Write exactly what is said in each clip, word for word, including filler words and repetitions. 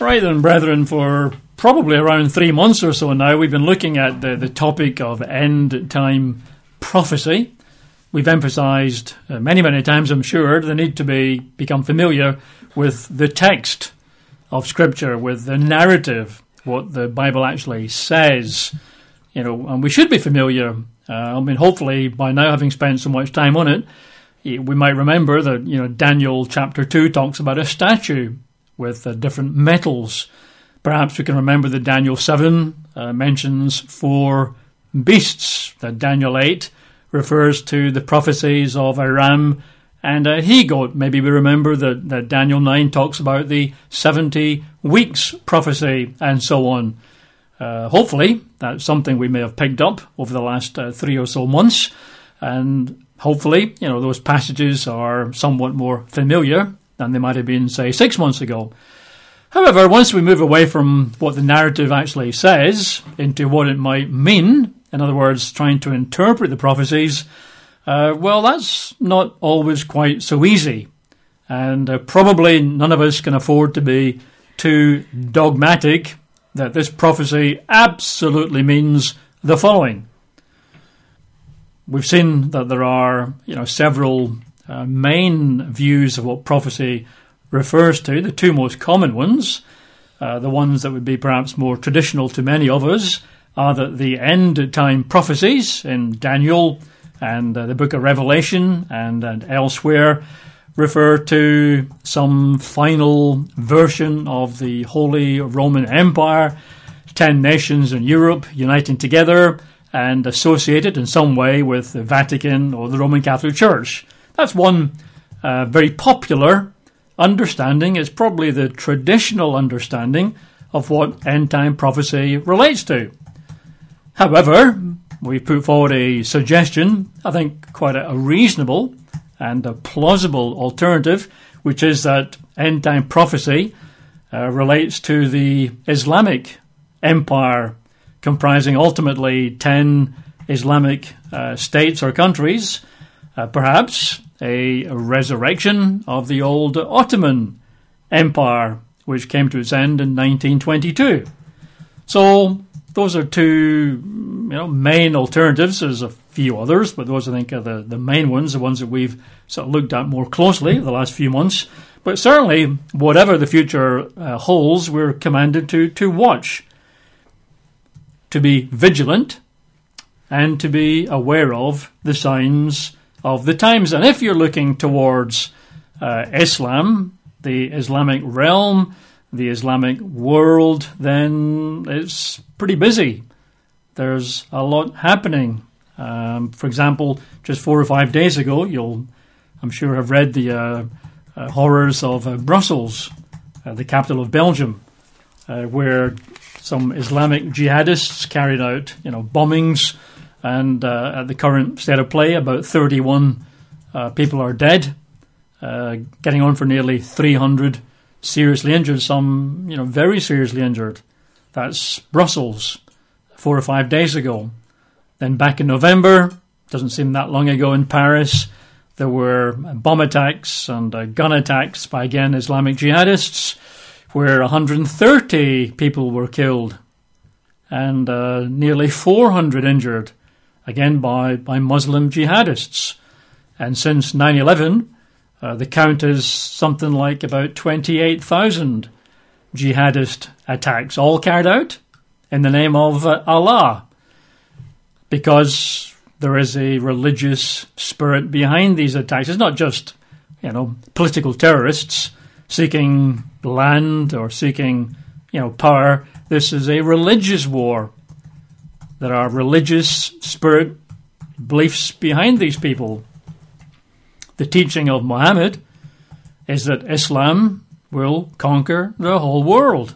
Right then, brethren, for probably around three months or so now, we've been looking at the, the topic of end-time prophecy. We've emphasised uh, many, many times, I'm sure, the need to be become familiar with the text of Scripture, with the narrative, what the Bible actually says. You know, and we should be familiar. Uh, I mean, hopefully, by now having spent so much time on it, we might remember that, you know, Daniel chapter two talks about a statue with uh, different metals. Perhaps we can remember that Daniel seven uh, mentions four beasts, that Daniel eight refers to the prophecies of a ram and a he-goat. Maybe we remember that, that Daniel nine talks about the seventy weeks prophecy and so on. Uh, hopefully, that's something we may have picked up over the last uh, three or so months, and hopefully, you know, those passages are somewhat more familiar than they might have been, say, six months ago. However, once we move away from what the narrative actually says into what it might mean, in other words, trying to interpret the prophecies, uh, well, that's not always quite so easy. And uh, probably none of us can afford to be too dogmatic that this prophecy absolutely means the following. We've seen that there are, you know, several uh, main views of what prophecy refers to. The two most common ones, uh, the ones that would be perhaps more traditional to many of us, are that the end-time prophecies in Daniel and uh, the book of Revelation and, and elsewhere refer to some final version of the Holy Roman Empire, ten nations in Europe uniting together and associated in some way with the Vatican or the Roman Catholic Church. That's one uh, very popular understanding. It's probably the traditional understanding of what end-time prophecy relates to. However, we put forward a suggestion, I think quite a, a reasonable and a plausible alternative, which is that end-time prophecy uh, relates to the Islamic empire, comprising ultimately ten Islamic uh, states or countries, uh, perhaps a, a resurrection of the old Ottoman Empire, which came to its end in nineteen twenty-two. So those are two, you know, main alternatives. There's a few others, but those I think are the, the main ones, the ones that we've sort of looked at more closely the last few months. But certainly, whatever the future uh, holds, we're commanded to, to watch, to be vigilant, and to be aware of the signs of the times. And if you're looking towards uh, Islam, the Islamic realm, the Islamic world, then it's pretty busy. There's a lot happening. Um, for example, just four or five days ago, you'll, I'm sure, have read the uh, uh, horrors of uh, Brussels, uh, the capital of Belgium, uh, where some Islamic jihadists carried out, you know, bombings, and uh, at the current state of play, about thirty-one uh, people are dead, uh, getting on for nearly three hundred seriously injured, some, you know, very seriously injured. That's Brussels, four or five days ago. Then back in November, doesn't seem that long ago, in Paris, there were bomb attacks and uh, gun attacks by, again, Islamic jihadists, where one hundred thirty people were killed and uh, nearly four hundred injured, again by, by Muslim jihadists. And since nine eleven, uh, the count is something like about twenty-eight thousand jihadist attacks, all carried out in the name of uh, Allah, because there is a religious spirit behind these attacks. It's not just, you know, political terrorists seeking land or seeking, you know, power. This is a religious war. There are religious spirit beliefs behind these people. The teaching of Muhammad is that Islam will conquer the whole world.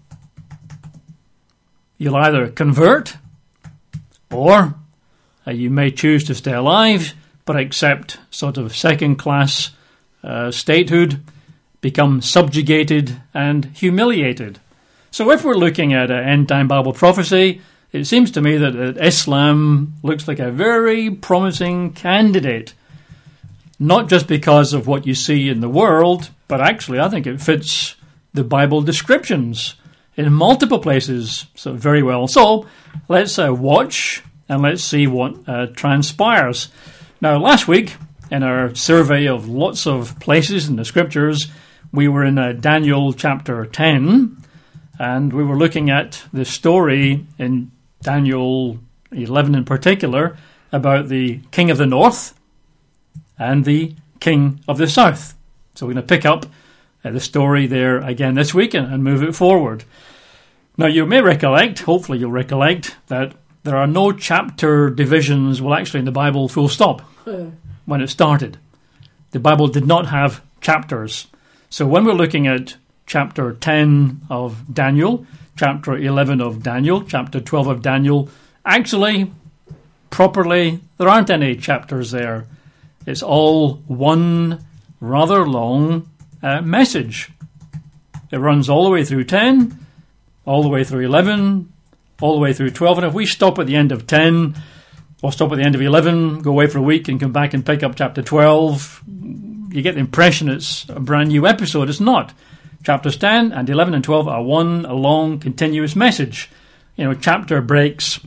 You'll either convert, or uh, you may choose to stay alive but accept sort of second-class uh, statehood, become subjugated and humiliated. So if we're looking at an end-time Bible prophecy, it seems to me that, that Islam looks like a very promising candidate, not just because of what you see in the world, but actually I think it fits the Bible descriptions in multiple places. So very well. So let's uh, watch and let's see what uh, transpires. Now, last week, in our survey of lots of places in the Scriptures, we were in uh, Daniel chapter ten, and we were looking at the story in Daniel eleven in particular about the king of the north and the king of the south. So we're going to pick up uh, the story there again this week and, and move it forward. Now, you may recollect, hopefully you'll recollect, that there are no chapter divisions, well, actually in the Bible, full stop, when it started. The Bible did not have chapters. So when we're looking at chapter ten of Daniel, chapter eleven of Daniel, chapter twelve of Daniel, actually, properly, there aren't any chapters there. It's all one rather long uh, message. It runs all the way through ten, all the way through eleven, all the way through twelve. And if we stop at the end of ten, or stop at the end of eleven, go away for a week and come back and pick up chapter twelve, you get the impression it's a brand new episode. It's not. Chapters ten and eleven and twelve are one long continuous message. You know, chapter breaks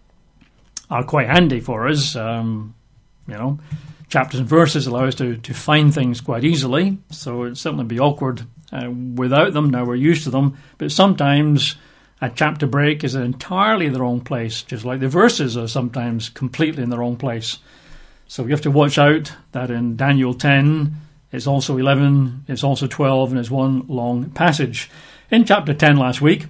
are quite handy for us. Um, you know, chapters and verses allow us to, to find things quite easily, so it'd certainly be awkward uh, without them. Now we're used to them, but sometimes a chapter break is entirely in the wrong place, just like the verses are sometimes completely in the wrong place. So we have to watch out that in Daniel ten, it's also eleven, it's also twelve, and it's one long passage. In chapter ten last week,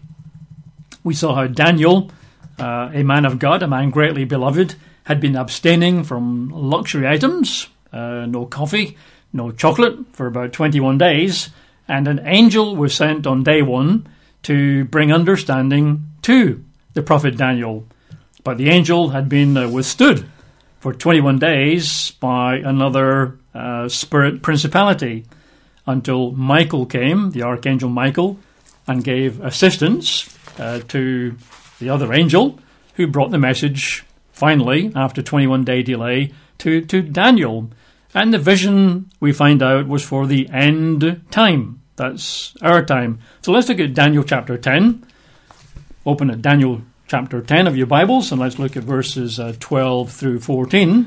we saw how Daniel, uh, a man of God, a man greatly beloved, had been abstaining from luxury items, uh, no coffee, no chocolate, for about twenty-one days, and an angel was sent on day one to bring understanding to the prophet Daniel. But the angel had been uh, withstood for twenty-one days by another uh, spirit principality until Michael came, the archangel Michael, and gave assistance uh, to the other angel who brought the message finally, after twenty-one day delay, to, to Daniel. And the vision, we find out, was for the end time. That's our time. So let's look at Daniel chapter ten. Open at Daniel chapter ten of your Bibles, and let's look at verses uh, twelve through fourteen.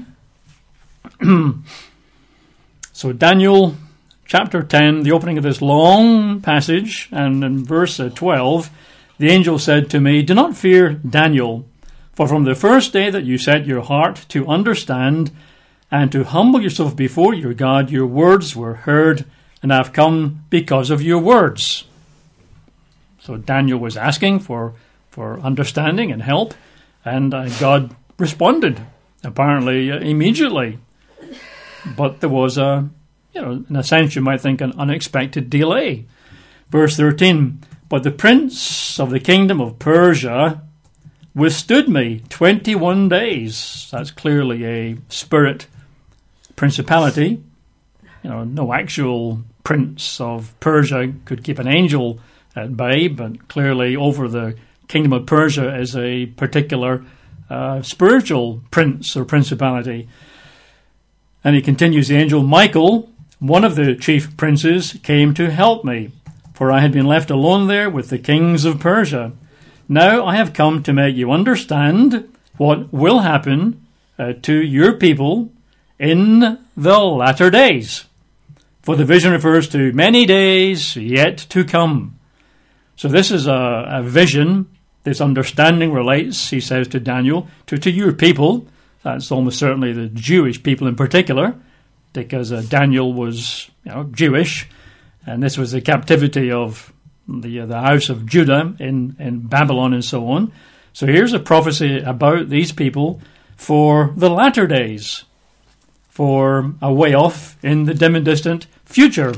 So Daniel chapter ten, the opening of this long passage, and in verse uh, twelve, the angel said to me, "Do not fear, Daniel, for from the first day that you set your heart to understand and to humble yourself before your God, your words were heard, and I have come because of your words." So Daniel was asking for, for understanding and help, and uh, God responded, apparently uh, immediately. But there was, a, you know, in a sense you might think, an unexpected delay. Verse thirteen, "But the prince of the kingdom of Persia withstood me twenty-one days. That's clearly a spirit principality. You know, no actual prince of Persia could keep an angel at bay, but clearly over the kingdom of Persia is a particular uh, spiritual prince or principality. And he continues, "The angel Michael, one of the chief princes, came to help me, for I had been left alone there with the kings of Persia. Now I have come to make you understand what will happen uh, to your people in the latter days. For the vision refers to many days yet to come." So this is a, a vision. This understanding relates, he says to Daniel, to, to your people. That's almost certainly the Jewish people in particular, because uh, Daniel was, you know, Jewish, and this was the captivity of the uh, the house of Judah in, in Babylon and so on. So here's a prophecy about these people for the latter days, for a way off in the dim and distant future.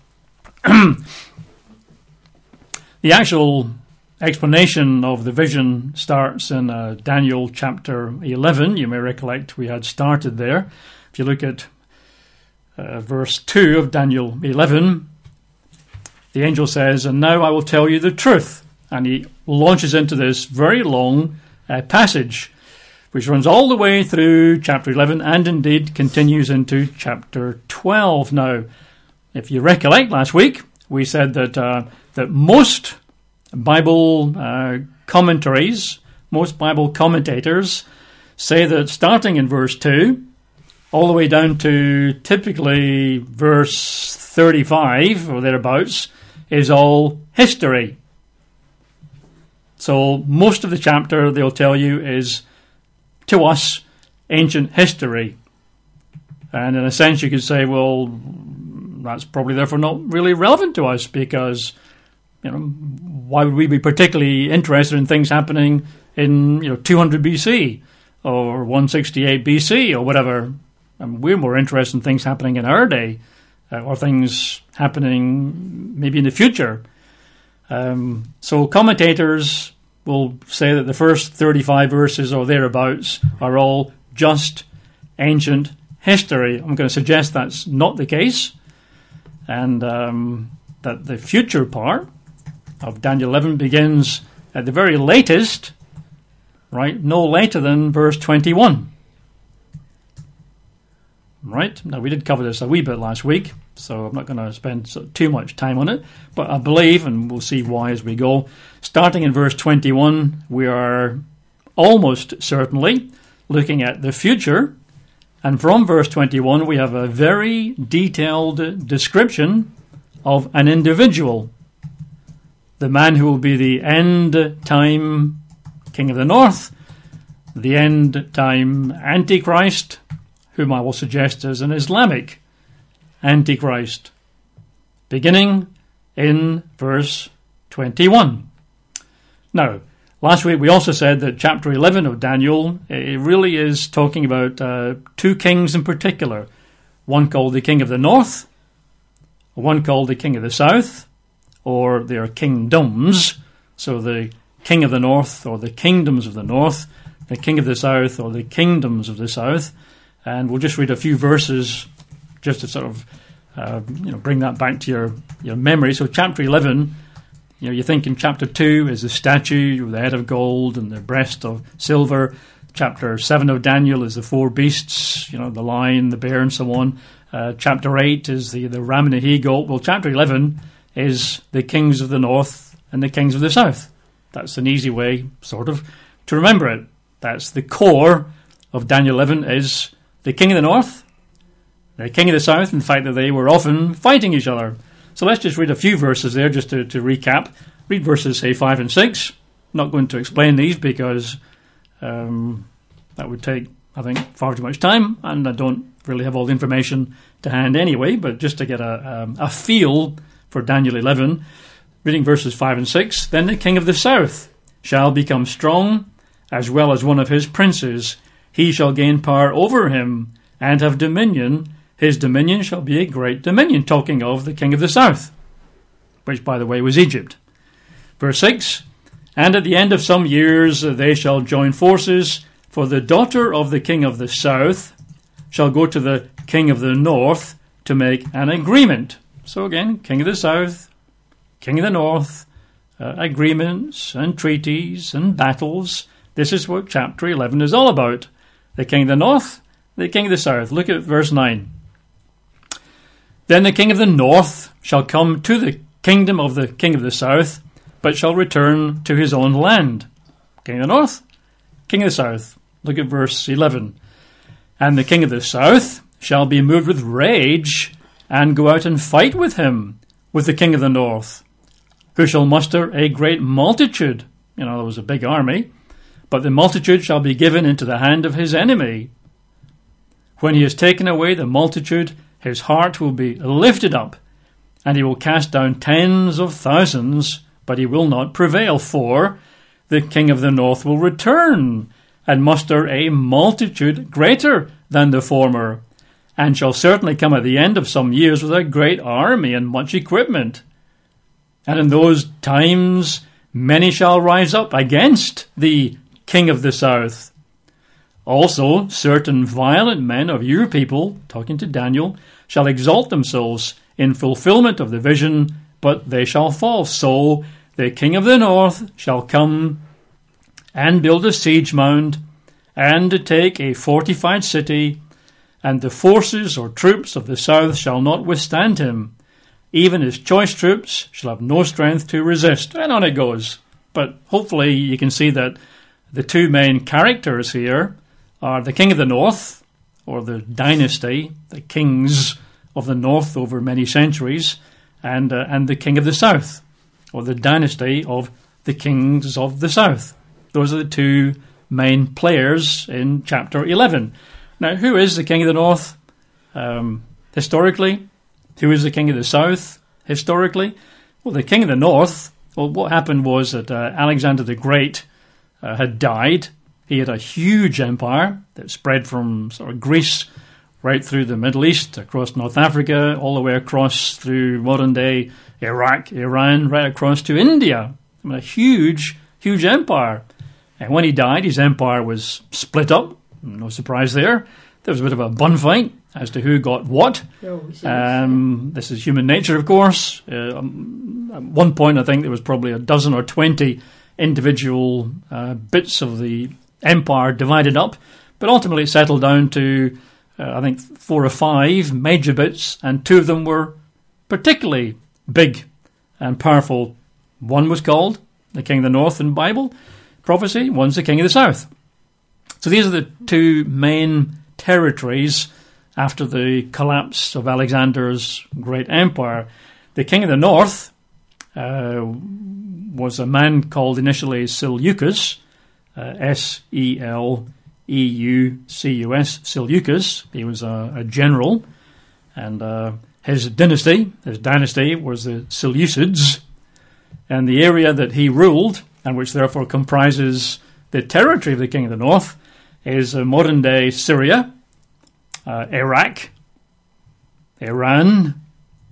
The actual explanation of the vision starts in uh, Daniel chapter eleven. You may recollect we had started there. If you look at uh, verse two of Daniel eleven, the angel says, "And now I will tell you the truth." And he launches into this very long uh, passage, which runs all the way through chapter eleven and indeed continues into chapter twelve. Now, if you recollect last week, we said that uh, that most Bible uh, commentaries, most Bible commentators say that starting in verse two, all the way down to typically verse thirty-five or thereabouts, is all history. So most of the chapter, they'll tell you, is, to us, ancient history. And in a sense, you could say, well, that's probably therefore not really relevant to us, because, you know, why would we be particularly interested in things happening in, you know, two hundred B C or one sixty-eight B C or whatever? I mean, we're more interested in things happening in our day, uh, or things happening maybe in the future. Um, so commentators will say that the first thirty-five verses or thereabouts are all just ancient history. I'm going to suggest that's not the case, and um, that the future part of Daniel eleven begins at the very latest, right, no later than verse twenty-one. Right? Now, we did cover this a wee bit last week, so I'm not going to spend too much time on it, but I believe, and we'll see why as we go, starting in verse twenty-one, we are almost certainly looking at the future, and from verse twenty-one we have a very detailed description of an individual, the man who will be the end-time king of the north, the end-time Antichrist, whom I will suggest as an Islamic Antichrist, beginning in verse twenty-one. Now, last week we also said that chapter eleven of Daniel, it really is talking about uh, two kings in particular, one called the king of the north, one called the king of the south, or their kingdoms, so the king of the north or the kingdoms of the north, the king of the south or the kingdoms of the south. And we'll just read a few verses just to sort of uh, you know, bring that back to your, your memory. So chapter eleven, you know, you think in chapter two is the statue with the head of gold and the breast of silver. Chapter seven of Daniel is the four beasts, you know, the lion, the bear, and so on. Uh, chapter eight is the, the ram and the he-goat. Well, chapter eleven is the kings of the north and the kings of the south. That's an easy way, sort of, to remember it. That's the core of Daniel eleven, is the king of the north, the king of the south, in fact, that they were often fighting each other. So let's just read a few verses there just to, to recap. Read verses, say, five and six. I'm not going to explain these because um, that would take, I think, far too much time, and I don't really have all the information to hand anyway, but just to get a, um, a feel for Daniel eleven, reading verses five and six, then the king of the south shall become strong, as well as one of his princes. He shall gain power over him and have dominion. His dominion shall be a great dominion. Talking of the king of the south, which, by the way, was Egypt. Verse six, and at the end of some years they shall join forces, for the daughter of the king of the south shall go to the king of the north to make an agreement. So again, king of the south, king of the north, uh, agreements and treaties and battles. This is what chapter eleven is all about. The king of the north, the king of the south. Look at verse nine. Then the king of the north shall come to the kingdom of the king of the south, but shall return to his own land. King of the north, king of the south. Look at verse eleven. And the king of the south shall be moved with rage, and go out and fight with him, with the king of the north, who shall muster a great multitude. You know, there was a big army. But the multitude shall be given into the hand of his enemy. When he has taken away the multitude, his heart will be lifted up, and he will cast down tens of thousands, but he will not prevail, for the king of the north will return, and muster a multitude greater than the former, and shall certainly come at the end of some years with a great army and much equipment. And in those times many shall rise up against the king of the south. Also, certain violent men of your people, talking to Daniel, shall exalt themselves in fulfillment of the vision, but they shall fall. So the king of the north shall come and build a siege mound, and take a fortified city, and the forces or troops of the south shall not withstand him. even his choice troops shall have no strength to resist. And on it goes. But hopefully you can see that the two main characters here are the king of the north, or the dynasty, the kings of the north over many centuries, and uh, and the king of the south, or the dynasty of the kings of the south. Those are the two main players in chapter eleven. Now, who is the king of the north um, historically? Who is the king of the south historically? Well, the king of the north, well, what happened was that uh, Alexander the Great uh, had died. He had a huge empire that spread from sort of Greece right through the Middle East, across North Africa, all the way across through modern-day Iraq, Iran, right across to India. I mean, a huge, huge empire. And when he died, his empire was split up. No surprise there. There was a bit of a bun fight as to who got what. Um, this is human nature, of course. Uh, um, at one point, I think there was probably a dozen or twenty individual uh, bits of the empire divided up, but ultimately it settled down to, uh, I think, four or five major bits, and two of them were particularly big and powerful. One was called the King of the North in Bible prophecy, one's the King of the South. So these are the two main territories after the collapse of Alexander's great empire. The King of the North uh, was a man called initially Seleucus, uh, S E L E U C U S, Seleucus. He was a, a general, and uh, his dynasty, his dynasty was the Seleucids, and the area that he ruled, and which therefore comprises the territory of the King of the North, is uh, modern-day Syria, uh, Iraq, Iran,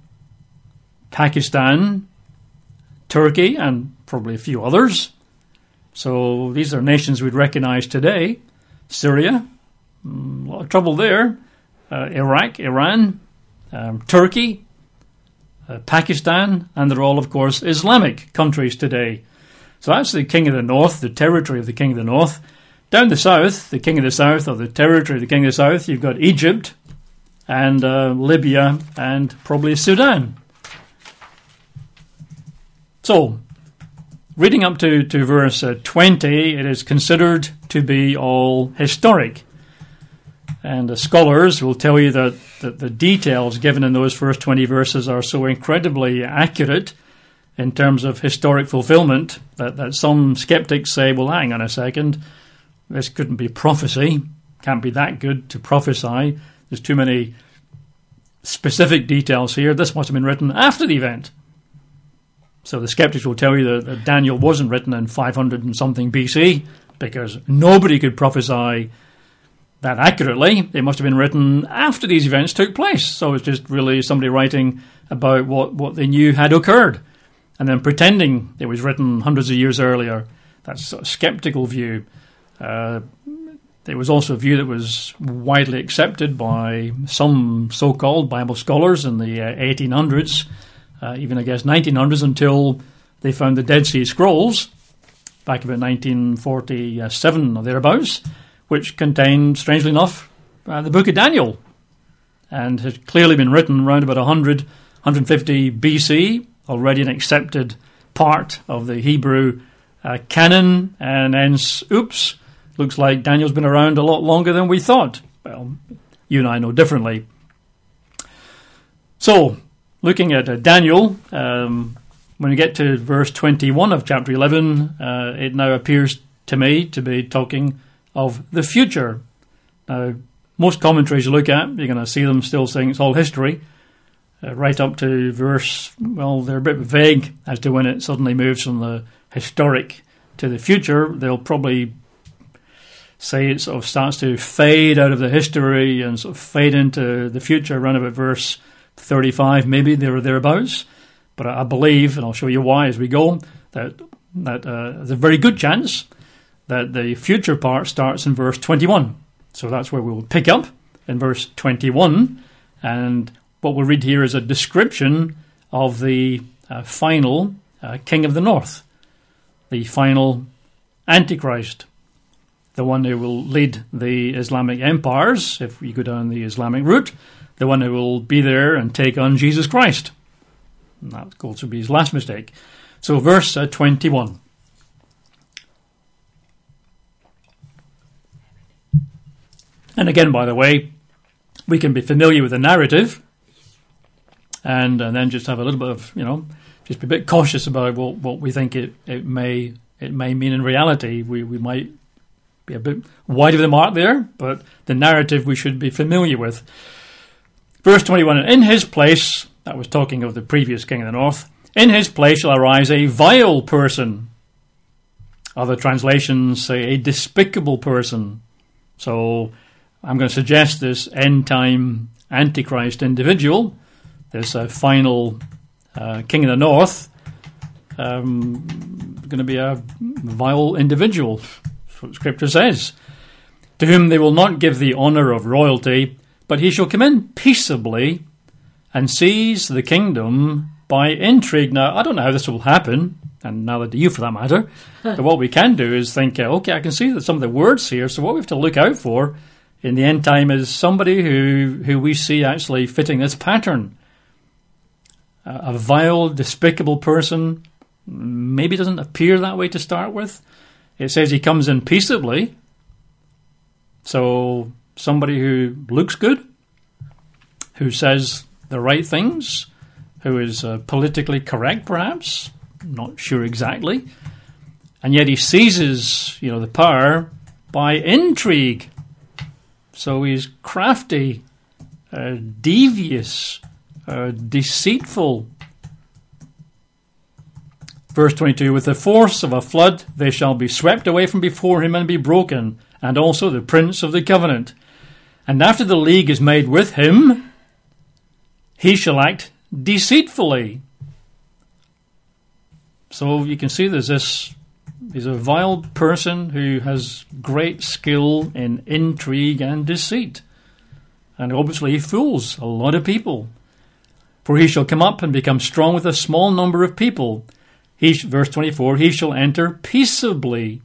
Pakistan, Turkey, and probably a few others. So these are nations we'd recognize today. Syria, a lot of trouble there. Uh, Iraq, Iran, um, Turkey, uh, Pakistan, and they're all, of course, Islamic countries today. So that's the King of the North, the territory of the King of the North. Down the south, the King of the South, or the territory of the King of the South, you've got Egypt and uh, Libya and probably Sudan. So, reading up to, to verse uh, twenty, it is considered to be all historic. And the scholars will tell you that, that the details given in those first twenty verses are so incredibly accurate in terms of historic fulfillment that, that some skeptics say, well, hang on a second, this couldn't be prophecy, can't be that good to prophesy, there's too many specific details here, this must have been written after the event. So the skeptics will tell you that, that Daniel wasn't written in five hundred and something B C, because nobody could prophesy that accurately. It must have been written after these events took place. So it's just really somebody writing about what, what they knew had occurred, and then pretending it was written hundreds of years earlier. That's a skeptical view. Uh, there was also a view that was widely accepted by some so-called Bible scholars in the uh, eighteen hundreds, uh, even I guess nineteen hundreds, until they found the Dead Sea Scrolls back about nineteen forty-seven or thereabouts, which contained, strangely enough, uh, the book of Daniel, and had clearly been written around about one hundred, one hundred fifty B C, already an accepted part of the Hebrew uh, canon, and hence, oops, looks like Daniel's been around a lot longer than we thought. Well, you and I know differently. So, looking at uh, Daniel, um, when we get to verse twenty-one of chapter eleven, uh, it now appears to me to be talking of the future. Now, most commentaries you look at, you're going to see them still saying it's all history, uh, right up to verse, well, they're a bit vague as to when it suddenly moves from the historic to the future. They'll probably say it sort of starts to fade out of the history and sort of fade into the future around about verse thirty-five, maybe, there or thereabouts. But I believe, and I'll show you why as we go, that, that uh, there's a very good chance that the future part starts in verse twenty-one. So that's where we'll pick up, in verse twenty-one. And what we'll read here is a description of the uh, final uh, king of the north, the final Antichrist, the one who will lead the Islamic empires, if we go down the Islamic route, the one who will be there and take on Jesus Christ. And that goes to be his last mistake. So verse uh, twenty-one. And again, by the way, we can be familiar with the narrative and, and then just have a little bit of, you know, just be a bit cautious about what, what we think it, it may it may mean in reality. We, we might be a bit wide of the mark there, but the narrative we should be familiar with. Verse twenty-one, in his place, that was talking of the previous king of the north, in his place shall arise a vile person. Other translations say a despicable person. So I'm going to suggest this end-time Antichrist individual, this uh, final uh, king of the north, um, going to be a vile individual. That's what Scripture says. To whom they will not give the honour of royalty, but he shall come in peaceably and seize the kingdom by intrigue. Now, I don't know how this will happen, and neither do you for that matter, but what we can do is think, uh, okay, I can see that some of the words here, so what we have to look out for in the end time is somebody who, who we see actually fitting this pattern. Uh, a vile, despicable person, maybe doesn't appear that way to start with. It says he comes in peaceably, so somebody who looks good, who says the right things, who is uh, politically correct perhaps, not sure exactly, and yet he seizes, you know, the power by intrigue. So he's crafty, uh, devious, uh, deceitful. Verse twenty-two, with the force of a flood they shall be swept away from before him and be broken, and also the prince of the covenant. And after the league is made with him, he shall act deceitfully. So you can see there's this, he's a vile person who has great skill in intrigue and deceit. And obviously he fools a lot of people. For he shall come up and become strong with a small number of people. He, verse twenty-four, he shall enter peaceably.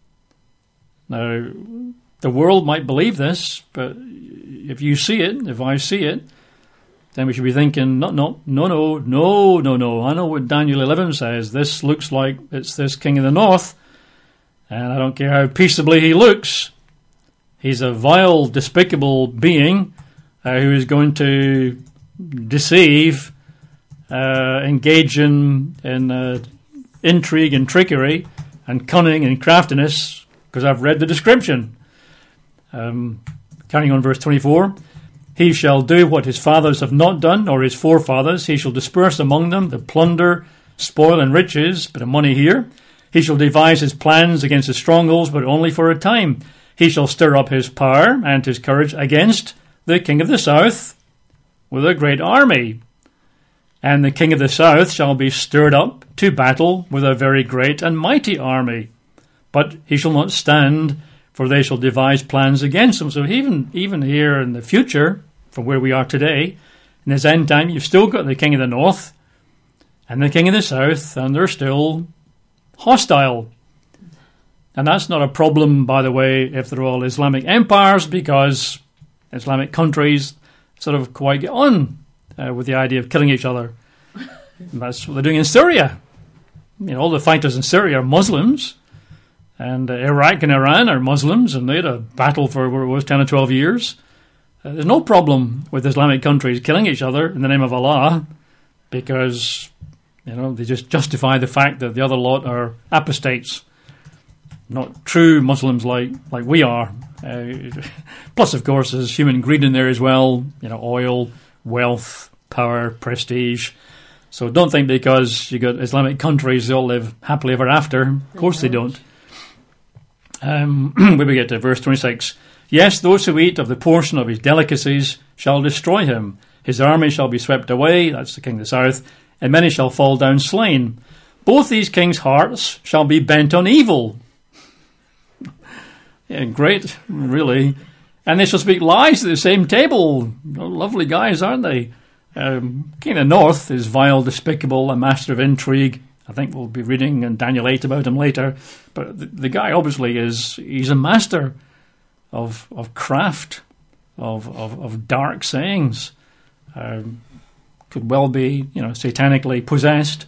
Now, the world might believe this, but if you see it, if I see it, then we should be thinking, no, no, no, no, no, no, no. I know what Daniel eleven says. This looks like it's this king of the north, and I don't care how peaceably he looks. He's a vile, despicable being uh, who is going to deceive, uh, engage in, in uh, intrigue and trickery and cunning and craftiness, because I've read the description. Um, carrying on verse twenty-four. He shall do what his fathers have not done, or his forefathers. He shall disperse among them the plunder, spoil, and riches, but of money here. He shall devise his plans against the strongholds, but only for a time. He shall stir up his power and his courage against the king of the south with a great army. And the king of the south shall be stirred up to battle with a very great and mighty army. But he shall not stand, for they shall devise plans against him. So even even here in the future, from where we are today, in this end time, you've still got the king of the north and the king of the south, and they're still hostile. And that's not a problem, by the way, if they're all Islamic empires, because Islamic countries sort of quite get on uh, with the idea of killing each other. And that's what they're doing in Syria. You know, all the fighters in Syria are Muslims. And uh, Iraq and Iran are Muslims, and they had a battle for where it was ten or twelve years. Uh, there's no problem with Islamic countries killing each other in the name of Allah, because, you know, they just justify the fact that the other lot are apostates, not true Muslims like like we are. Uh, plus, of course, there's human greed in there as well. You know, oil, wealth, power, prestige. So don't think because you got Islamic countries they all live happily ever after. Of course they don't. Um, when we get to verse twenty-six, yes, those who eat of the portion of his delicacies shall destroy him. His army shall be swept away, that's the king of the south, and many shall fall down slain. Both these kings' hearts shall be bent on evil. Yeah, great, really. And they shall speak lies at the same table. Oh, lovely guys, aren't they? Um, king of the north is vile, despicable, a master of intrigue. I think we'll be reading in Daniel eight about him later. But the, the guy obviously is, he's a master of of craft, of, of, of dark sayings, um, could well be, you know, satanically possessed.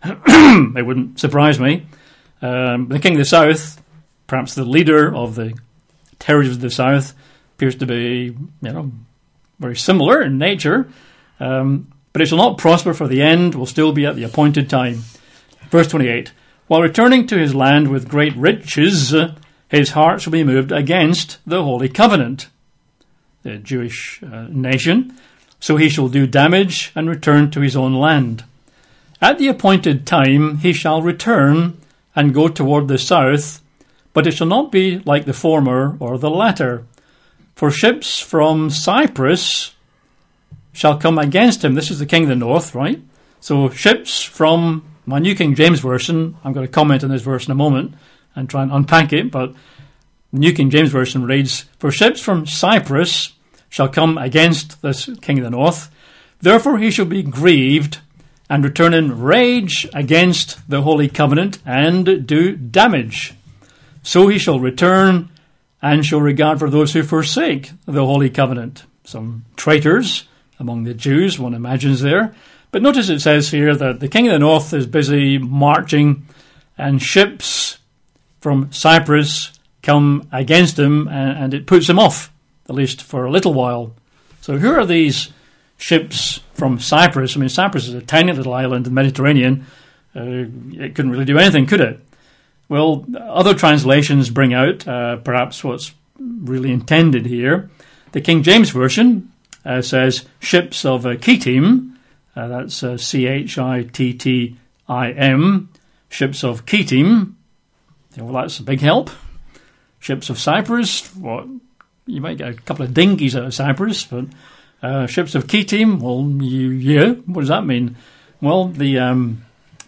It wouldn't surprise me. Um, the king of the south, perhaps the leader of the territories of the south, appears to be, you know, very similar in nature. Um, but it shall not prosper, for the end will still be at the appointed time. Verse twenty-eight. While returning to his land with great riches, uh, his heart shall be moved against the holy covenant, the Jewish uh, nation. So he shall do damage and return to his own land. At the appointed time he shall return and go toward the south, but it shall not be like the former or the latter. For ships from Cyprus shall come against him. This is the king of the north, right? So ships from my New King James Version, I'm going to comment on this verse in a moment and try and unpack it, but the New King James Version reads, For ships from Cyprus shall come against this king of the north, therefore he shall be grieved and return in rage against the holy covenant and do damage. So he shall return and shall regard for those who forsake the holy covenant. Some traitors among the Jews, one imagines there. But notice it says here that the king of the north is busy marching and ships from Cyprus come against him, and it puts him off, at least for a little while. So who are these ships from Cyprus? I mean, Cyprus is a tiny little island in the Mediterranean. Uh, it couldn't really do anything, could it? Well, other translations bring out uh, perhaps what's really intended here. The King James Version uh, says ships of uh, Kittim, uh, that's uh, C H I T T I M, ships of Kittim. Well, that's a big help. Ships of Cyprus, what? You might get a couple of dinghies out of Cyprus, but uh, ships of Kittim, well, you, yeah, what does that mean? Well, the um,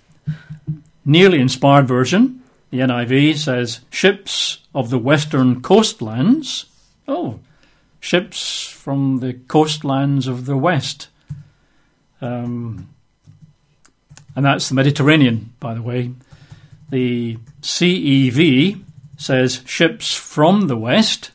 nearly inspired version, the N I V, says ships of the western coastlands. Oh, ships from the coastlands of the west. Um, and that's the Mediterranean, by the way. The C E V says ships from the west.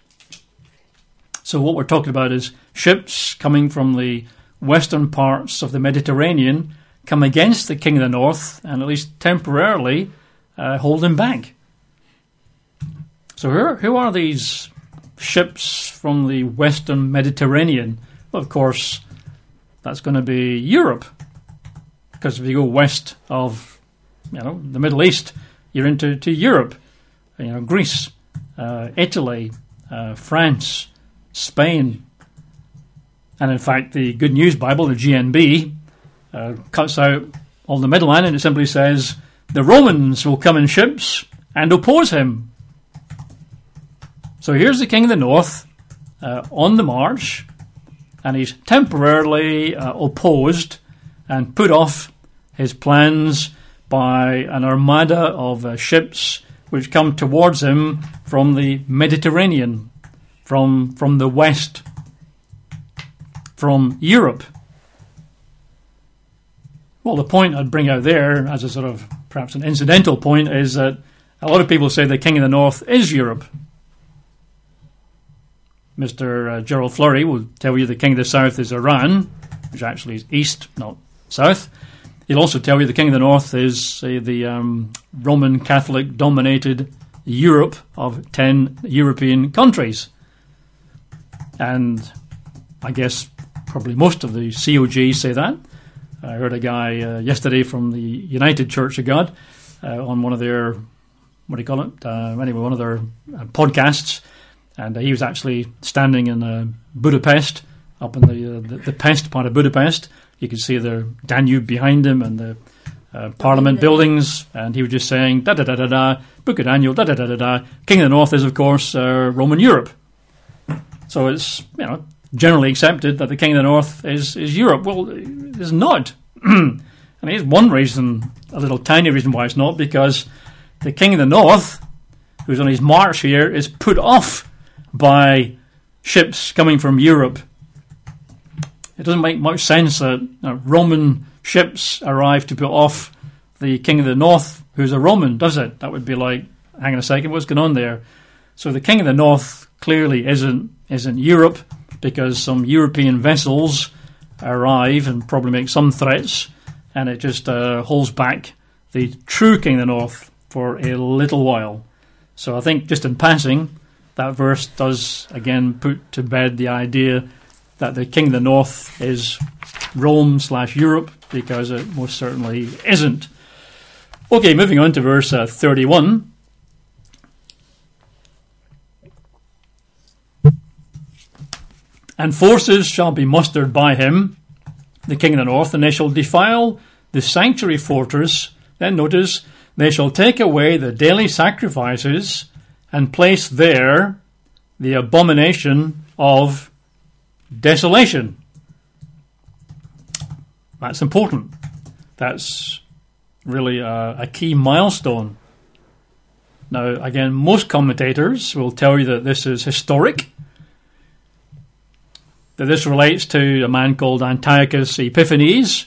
So what we're talking about is ships coming from the western parts of the Mediterranean come against the king of the north and at least temporarily uh, hold him back. So who are, who are these ships from the western Mediterranean? Well, of course, that's going to be Europe, because if you go west of, you know, the Middle East, you're into to Europe. You know, Greece, uh, Italy, uh, France, Spain. And in fact, the Good News Bible, the G N B, uh, cuts out all the middle line, and it simply says, the Romans will come in ships and oppose him. So here's the king of the north uh, on the march, and he's temporarily uh, opposed and put off his plans by an armada of uh, ships which come towards him from the Mediterranean, from from the west, from Europe. Well, the point I'd bring out there, as a sort of perhaps an incidental point, is that a lot of people say the king of the north is Europe. Mister Uh, Gerald Flurry will tell you the king of the south is Iran, which actually is east, not south. He'll also tell you the king of the north is, say, the um, Roman Catholic-dominated Europe of ten European countries. And I guess probably most of the C O Gs say that. I heard a guy uh, yesterday from the United Church of God uh, on one of their, what do you call it? Uh, anyway, one of their uh, podcasts. And uh, he was actually standing in uh, Budapest, up in the, uh, the the Pest part of Budapest. You could see the Danube behind him and the uh, Parliament buildings. And he was just saying, da-da-da-da-da, Book of Daniel, da-da-da-da-da. King of the North is, of course, uh, Roman Europe. So it's, you know, generally accepted that the king of the north is, is Europe. Well, it's not. And here's one reason, a little tiny reason why it's not, because the king of the north, who's on his march here, is put off by ships coming from Europe. It doesn't make much sense that uh, Roman ships arrive to put off the king of the north, who's a Roman, does it? That would be like, hang on a second, what's going on there? So the king of the north clearly isn't isn't Europe, because some European vessels arrive and probably make some threats, and it just uh, holds back the true King of the North for a little while. So I think, just in passing, that verse does again put to bed the idea that the King of the North is Rome slash Europe, because it most certainly isn't. Okay, moving on to verse uh, thirty-one. And forces shall be mustered by him, the King of the North, and they shall defile the sanctuary fortress. Then notice, they shall take away the daily sacrifices and place there the abomination of desolation. That's important. That's really a, a key milestone. Now, again, most commentators will tell you that this is historic, that this relates to a man called Antiochus Epiphanes,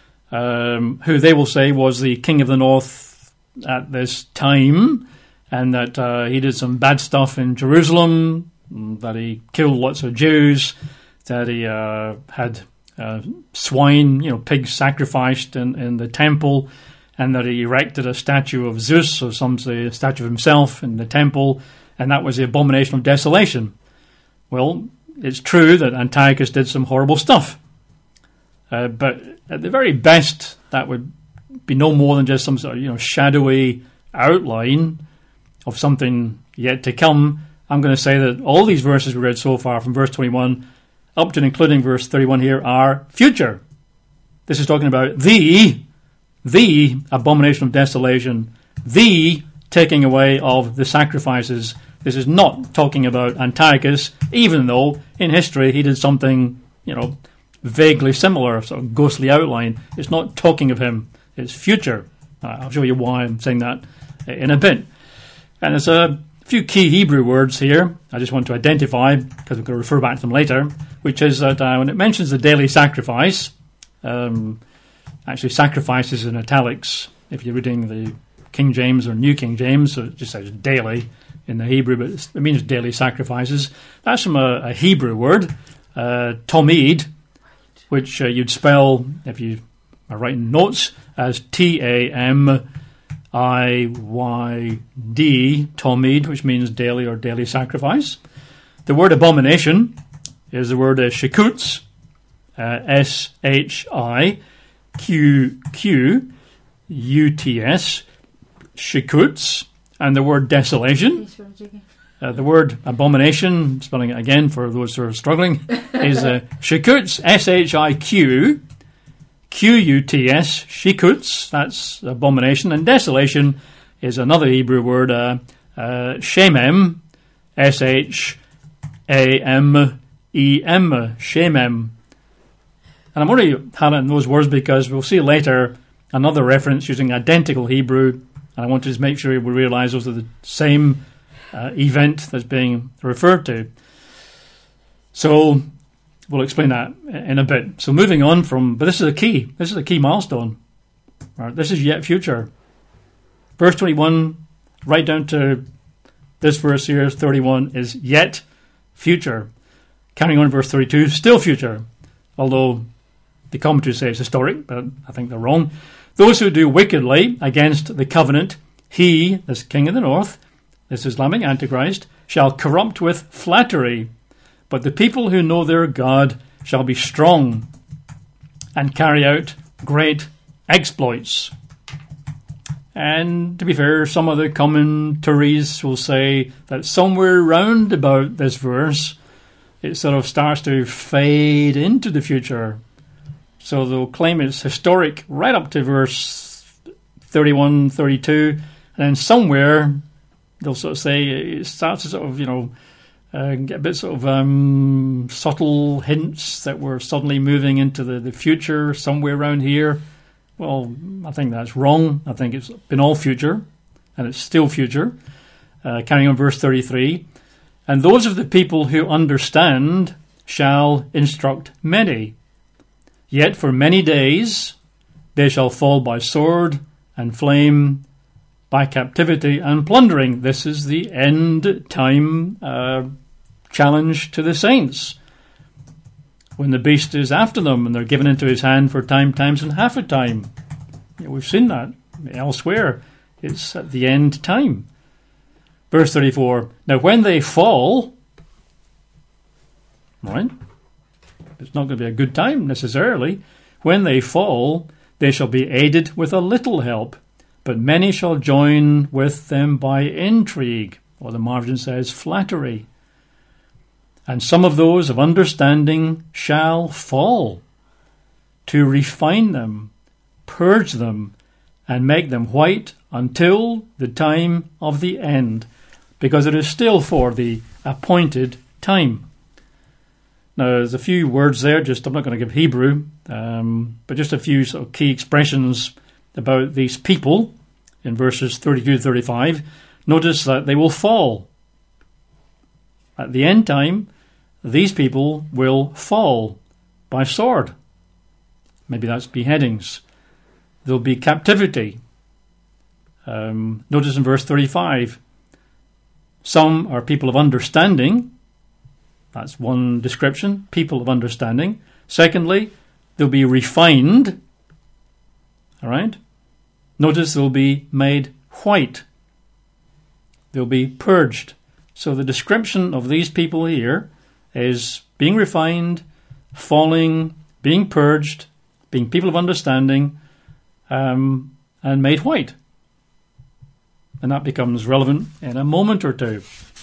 um, who they will say was the king of the north at this time, and that uh, he did some bad stuff in Jerusalem, that he killed lots of Jews, that he uh, had uh, swine, you know, pigs sacrificed in, in the temple, and that he erected a statue of Zeus, or some say a statue of himself in the temple, and that was the abomination of desolation. Well, it's true that Antiochus did some horrible stuff, uh, but at the very best, that would be no more than just some sort of, you know, shadowy outline of something yet to come. I'm going to say that all these verses we read so far, from verse twenty-one up to and including verse thirty-one here, are future. This is talking about the, the abomination of desolation, the taking away of the sacrifices. This is not talking about Antiochus, even though in history he did something, you know, vaguely similar, sort of ghostly outline. It's not talking of him. It's future. Uh, I'll show you why I'm saying that in a bit. And there's a few key Hebrew words here I just want to identify, because we're going to refer back to them later, which is that uh, when it mentions the daily sacrifice, um, actually sacrifices in italics if you're reading the King James or New King James, so it just says daily in the Hebrew, but it means daily sacrifices. That's from a, a Hebrew word, uh, tomid, which uh, you'd spell, if you are writing notes, as T A M I Y D, tomid, which means daily or daily sacrifice. The word abomination is the word uh, shikuts, uh, S H I Q Q U T S, shikuts. And the word desolation, uh, the word abomination, spelling it again for those who are struggling, is uh, shikuts, S H I Q Q U T S, shikuts, that's abomination. And desolation is another Hebrew word, uh, uh, shemem, S H A M E M, shemem. And I'm only highlighting those words because we'll see later another reference using identical Hebrew. And I want to just make sure we realise those are the same uh, event that's being referred to. So we'll explain that in a bit. So moving on from, but this is a key. This is a key milestone. All right, this is yet future. Verse twenty-one, right down to this verse here, thirty-one, is yet future. Carrying on verse thirty-two, still future. Although the commentators say it's historic, but I think they're wrong. Those who do wickedly against the covenant, he, this king of the north, this Islamic Antichrist, shall corrupt with flattery. But the people who know their God shall be strong and carry out great exploits. And to be fair, some of the commentaries will say that somewhere round about this verse, it sort of starts to fade into the future. So they'll claim it's historic right up to verse thirty-one, thirty-two, and then somewhere they'll sort of say it starts to sort of, you know, uh, get a bit sort of um, subtle hints that we're suddenly moving into the, the future somewhere around here. Well, I think that's wrong. I think it's been all future, and it's still future. Uh, carrying on verse thirty-three, and those of the people who understand shall instruct many. Yet for many days they shall fall by sword and flame, by captivity and plundering. This is the end time uh, challenge to the saints. when the beast is after them and they're given into his hand for time, times, and half a time. You know, we've seen that elsewhere. It's at the end time. Verse thirty-four, now when they fall, right, it's not going to be a good time necessarily. When they fall, they shall be aided with a little help, but many shall join with them by intrigue, or the margin says flattery. And some of those of understanding shall fall, to refine them, purge them, and make them white until the time of the end, because it is still for the appointed time. Now, there's a few words there, just I'm not going to give Hebrew, um, but just a few sort of key expressions about these people in verses thirty-two to thirty-five. Notice that they will fall. At the end time, these people will fall by sword. Maybe that's beheadings. There'll be captivity. Um, notice in verse thirty-five, some are people of understanding. That's one description, people of understanding. Secondly, they'll be refined. All right? Notice they'll be made white. They'll be purged. So the description of these people here is being refined, falling, being purged, being people of understanding, um, and made white. And that becomes relevant in a moment or two.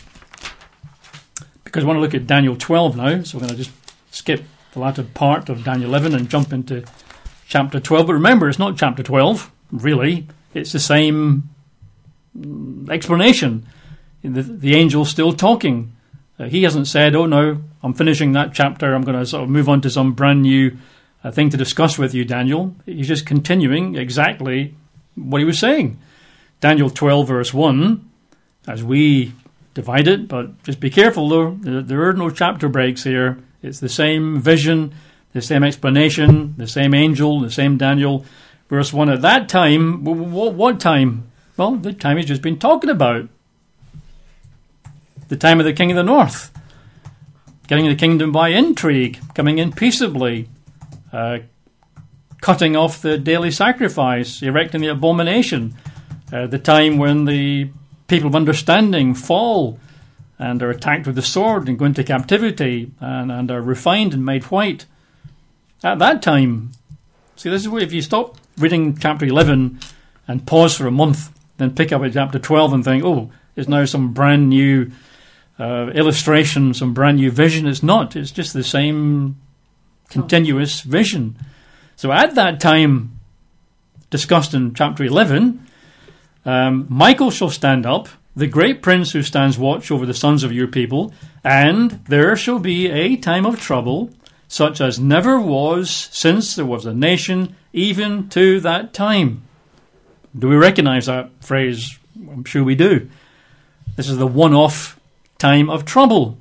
Because I want to look at Daniel twelve now, so we're going to just skip the latter part of Daniel eleven and jump into chapter twelve. But remember, it's not chapter twelve, really. It's the same explanation. The, the angel's still talking. Uh, he hasn't said, oh no, I'm finishing that chapter, I'm going to sort of move on to some brand new uh, thing to discuss with you, Daniel. He's just continuing exactly what he was saying. Daniel twelve verse one, as we divide it, but just be careful though, there are no chapter breaks here. It's the same vision, the same explanation, the same angel, the same Daniel. Verse one, at that time, what, what time? Well, the time he's just been talking about. The time of the king of the north. Getting the kingdom by intrigue, coming in peaceably, uh, cutting off the daily sacrifice, erecting the abomination. Uh, the time when the people of understanding fall and are attacked with the sword and go into captivity and, and are refined and made white. At that time, see, this is where if you stop reading chapter eleven and pause for a month, then pick up at chapter twelve and think, oh, it's now some brand new uh, illustration, some brand new vision. It's not. It's just the same continuous vision. So at that time, discussed in chapter eleven, Um, Michael shall stand up, the great prince who stands watch over the sons of your people, and there shall be a time of trouble, such as never was since there was a nation, even to that time. Do we recognize that phrase? I'm sure we do. This is the one-off time of trouble.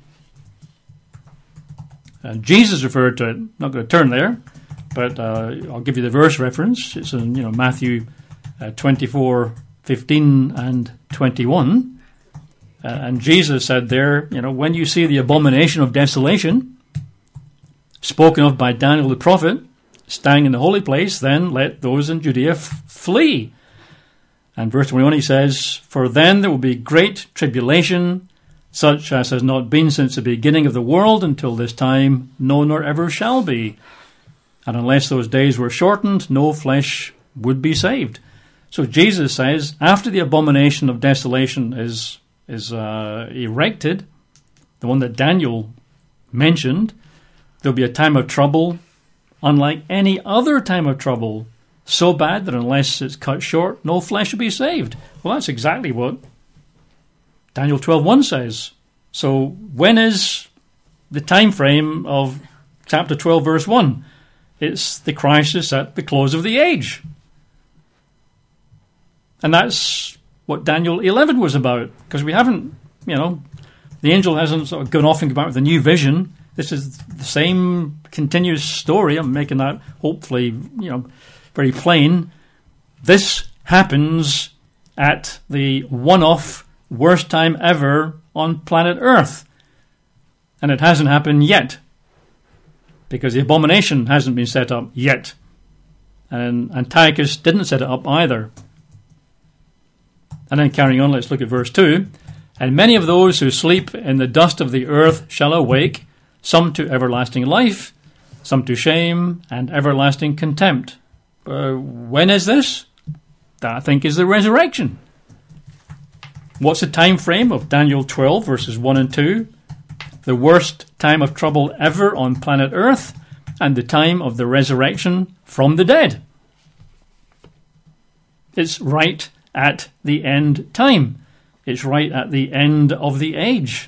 And Jesus referred to it. I'm not going to turn there, but uh, I'll give you the verse reference. It's in you know Matthew Uh, twenty-four, fifteen and twenty-one. Uh, and Jesus said there, you know, when you see the abomination of desolation, spoken of by Daniel the prophet, standing in the holy place, then let those in Judea f- flee. And verse twenty-one, he says, for then there will be great tribulation, such as has not been since the beginning of the world until this time, no nor ever shall be. And unless those days were shortened, no flesh would be saved. So Jesus says, after the abomination of desolation is is uh, erected, the one that Daniel mentioned, there'll be a time of trouble unlike any other time of trouble, so bad that unless it's cut short, no flesh will be saved. Well, that's exactly what Daniel twelve one says. So when is the time frame of chapter twelve verse one? It's the crisis at the close of the age. And that's what Daniel eleven was about, because we haven't, you know, the angel hasn't sort of gone off and come out with a new vision. This is the same continuous story. I'm making that hopefully, you know, very plain. This happens at the one-off worst time ever on planet Earth. And it hasn't happened yet. because the abomination hasn't been set up yet. And Antiochus didn't set it up either. And then carrying on, let's look at verse two. And many of those who sleep in the dust of the earth shall awake, some to everlasting life, some to shame and everlasting contempt. Uh, when is this? That, I think, is the resurrection. What's the time frame of Daniel twelve, verses one and two? The worst time of trouble ever on planet Earth, and the time of the resurrection from the dead. It's right at the end time. It's right at the end of the age.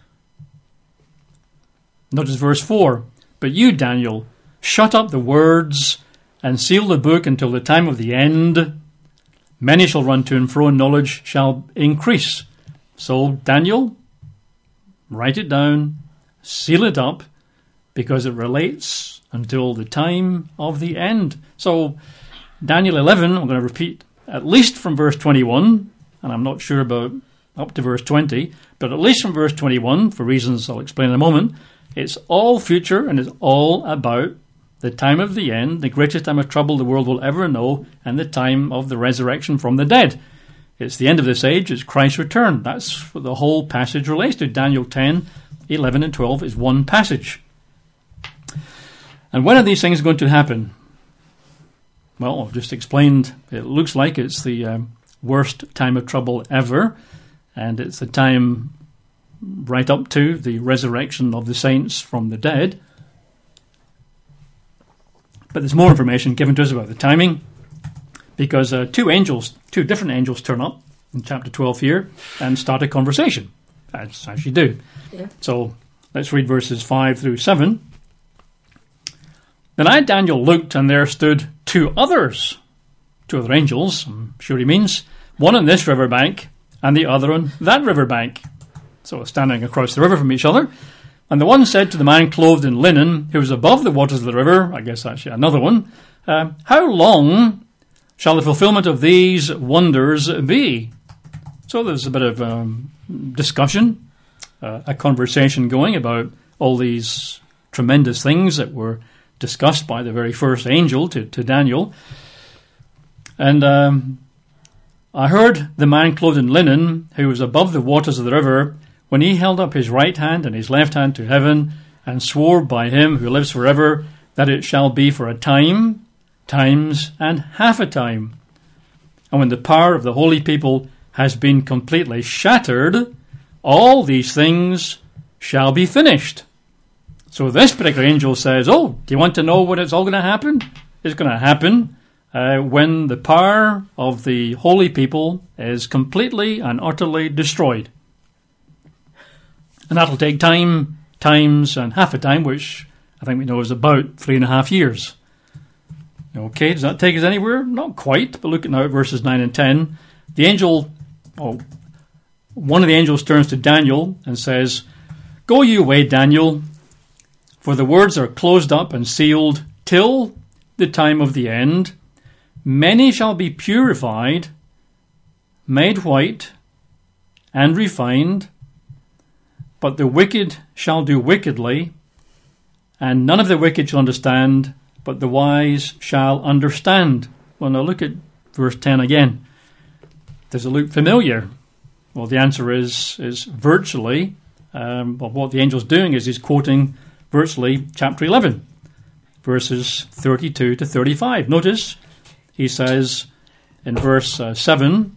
Notice verse four. But you, Daniel, shut up the words and seal the book until the time of the end. Many shall run to and fro, and knowledge shall increase. So, Daniel, write it down, seal it up, because it relates until the time of the end. So, Daniel eleven, I'm going to repeat at least from verse twenty-one, and I'm not sure about up to verse twenty, but at least from verse twenty-one, for reasons I'll explain in a moment, it's all future and it's all about the time of the end, the greatest time of trouble the world will ever know, and the time of the resurrection from the dead. It's the end of this age, it's Christ's return. That's what the whole passage relates to. Daniel ten, eleven and twelve is one passage. And when are these things going to happen? Well, I've just explained, it looks like it's the um, worst time of trouble ever, and it's the time right up to the resurrection of the saints from the dead. But there's more information given to us about the timing, because uh, two angels, two different angels turn up in chapter twelve here and start a conversation, as, as you do. Yeah. So let's read verses five through seven. Then I, Daniel, looked, and there stood two others, two other angels, I'm sure he means, one on this river bank and the other on that river bank. So standing across the river from each other. And the one said to the man clothed in linen, who was above the waters of the river, I guess actually another one, uh, how long shall the fulfillment of these wonders be? So there's a bit of um, discussion, uh, a conversation going about all these tremendous things that were discussed by the very first angel to, to Daniel. And um, I heard the man clothed in linen, who was above the waters of the river, when he held up his right hand and his left hand to heaven, and swore by him who lives forever, that it shall be for a time, times, and half a time. And when the power of the holy people has been completely shattered, all these things shall be finished. So this particular angel says, oh, do you want to know when it's all going to happen? It's going to happen uh, when the power of the holy people is completely and utterly destroyed. And that'll take time, times, and half a time, which I think we know is about three and a half years. Okay, does that take us anywhere? Not quite, but look at now at verses nine and ten. The angel, oh, one of the angels turns to Daniel and says, go you away, Daniel, for the words are closed up and sealed till the time of the end. Many shall be purified, made white, and refined, but the wicked shall do wickedly, and none of the wicked shall understand, but the wise shall understand. Well, now look at verse ten again. Does it look familiar? Well, the answer is is virtually. Um, well, what the angel's doing is he's quoting virtually chapter eleven, verses thirty-two to thirty-five. Notice he says in verse uh, seven,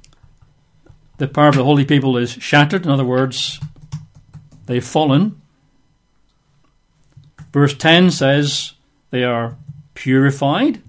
the power of the holy people is shattered. In other words, they've fallen. Verse ten says they are purified,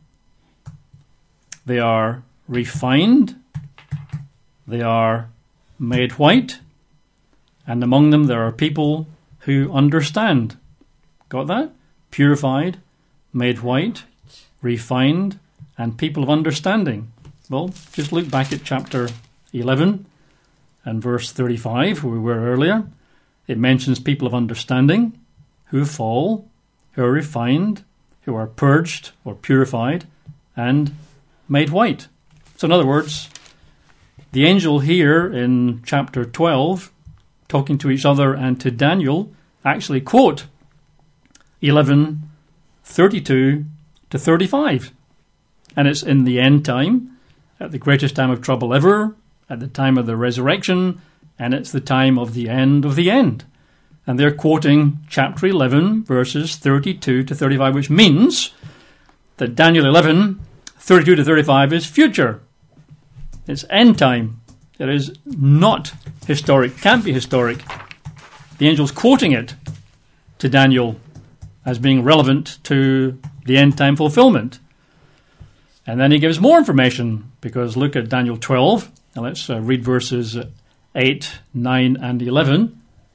they are refined, they are made white, and among them there are people who understand. Got that? Purified, made white, refined, and people of understanding. Well, just look back at chapter eleven and verse thirty-five, where we were earlier. It mentions people of understanding who fall, who are refined, who are purged or purified, and made white. So in other words, the angel here in chapter twelve, talking to each other and to Daniel, actually quote eleven, thirty-two to thirty-five. And it's in the end time, at the greatest time of trouble ever, at the time of the resurrection, and it's the time of the end of the end. And they're quoting chapter eleven, verses thirty-two to thirty-five, which means that Daniel eleven, thirty-two to thirty-five is future. It's end time. It is not historic, can't be historic. The angel's quoting it to Daniel as being relevant to the end time fulfillment. And then he gives more information, because look at Daniel twelve, and let's uh, read verses eight, nine, and eleven.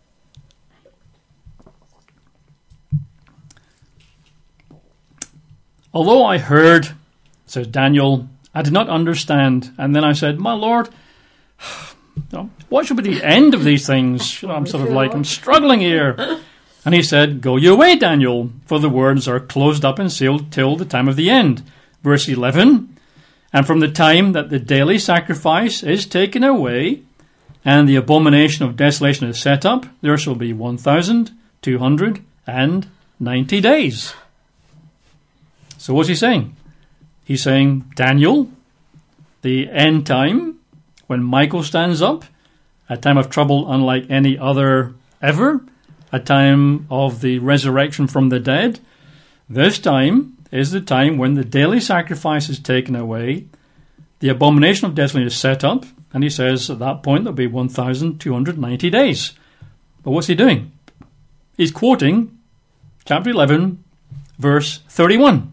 Although I heard, says Daniel, I did not understand. And then I said, my Lord, what should be the end of these things? You know, I'm sort of like, I'm struggling here. And he said, go your way, Daniel, for the words are closed up and sealed till the time of the end. Verse eleven, and from the time that the daily sacrifice is taken away, and the abomination of desolation is set up, there shall be one thousand two hundred ninety days. So what's he saying? He's saying, Daniel, the end time, when Michael stands up, a time of trouble unlike any other ever, a time of the resurrection from the dead, this time is the time when the daily sacrifice is taken away, the abomination of desolation is set up, and he says at that point there'll be one thousand two hundred ninety days. But what's he doing? He's quoting chapter eleven, verse thirty-one.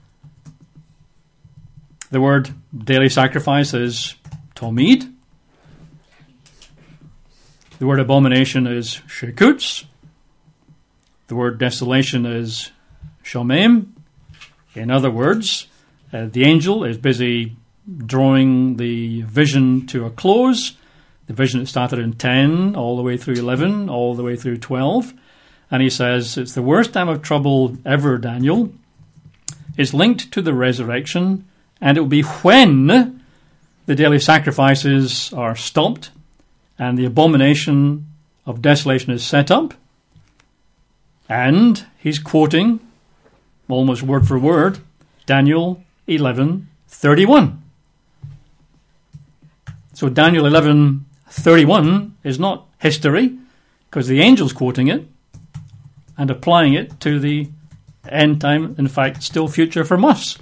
The word daily sacrifice is tomid. The word abomination is shekuts. The word desolation is shomem. In other words, uh, the angel is busy drawing the vision to a close. The vision that started in ten, all the way through eleven, all the way through twelve. And he says, it's the worst time of trouble ever, Daniel. It's linked to the resurrection, and it will be when the daily sacrifices are stopped and the abomination of desolation is set up. And he's quoting, almost word for word, Daniel eleven thirty-one. So Daniel eleven thirty-one is not history, because the angel's quoting it and applying it to the end time, in fact, still future from us.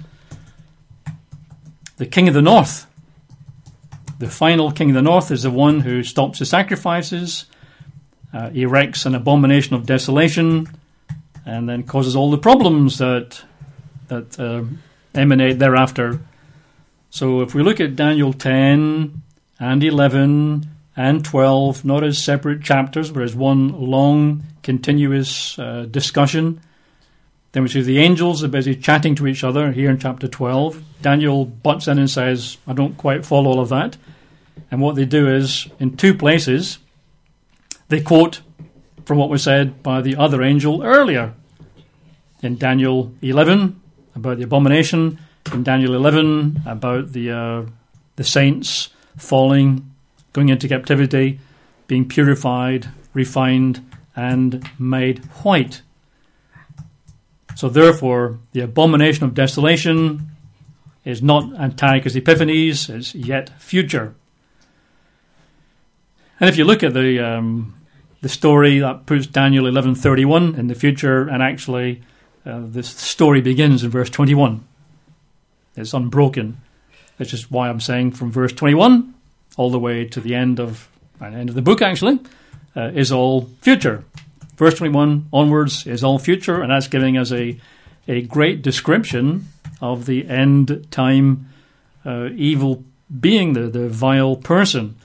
The king of the north, the final king of the north, is the one who stops the sacrifices, uh, erects an abomination of desolation, and then causes all the problems that that uh, emanate thereafter. So if we look at Daniel ten and eleven and twelve, not as separate chapters, but as one long, continuous uh, discussion, then we see the angels are busy chatting to each other here in chapter twelve. Daniel butts in and says, I don't quite follow all of that. And what they do is, in two places, they quote from what was said by the other angel earlier. In Daniel eleven, about the abomination. In Daniel eleven, about the uh, the saints falling, going into captivity, being purified, refined, and made white. So therefore, the abomination of desolation is not Antiochus Epiphanes, it's yet future. And if you look at the um, the story, that puts Daniel eleven thirty-one in the future, and actually uh, this story begins in verse twenty-one. It's unbroken. Which is why I'm saying from verse twenty-one all the way to the end of uh, end of the book, actually, uh, is all future. Verse twenty-one onwards is all future, and that's giving us a a great description of the end time uh, evil being, the, the vile person.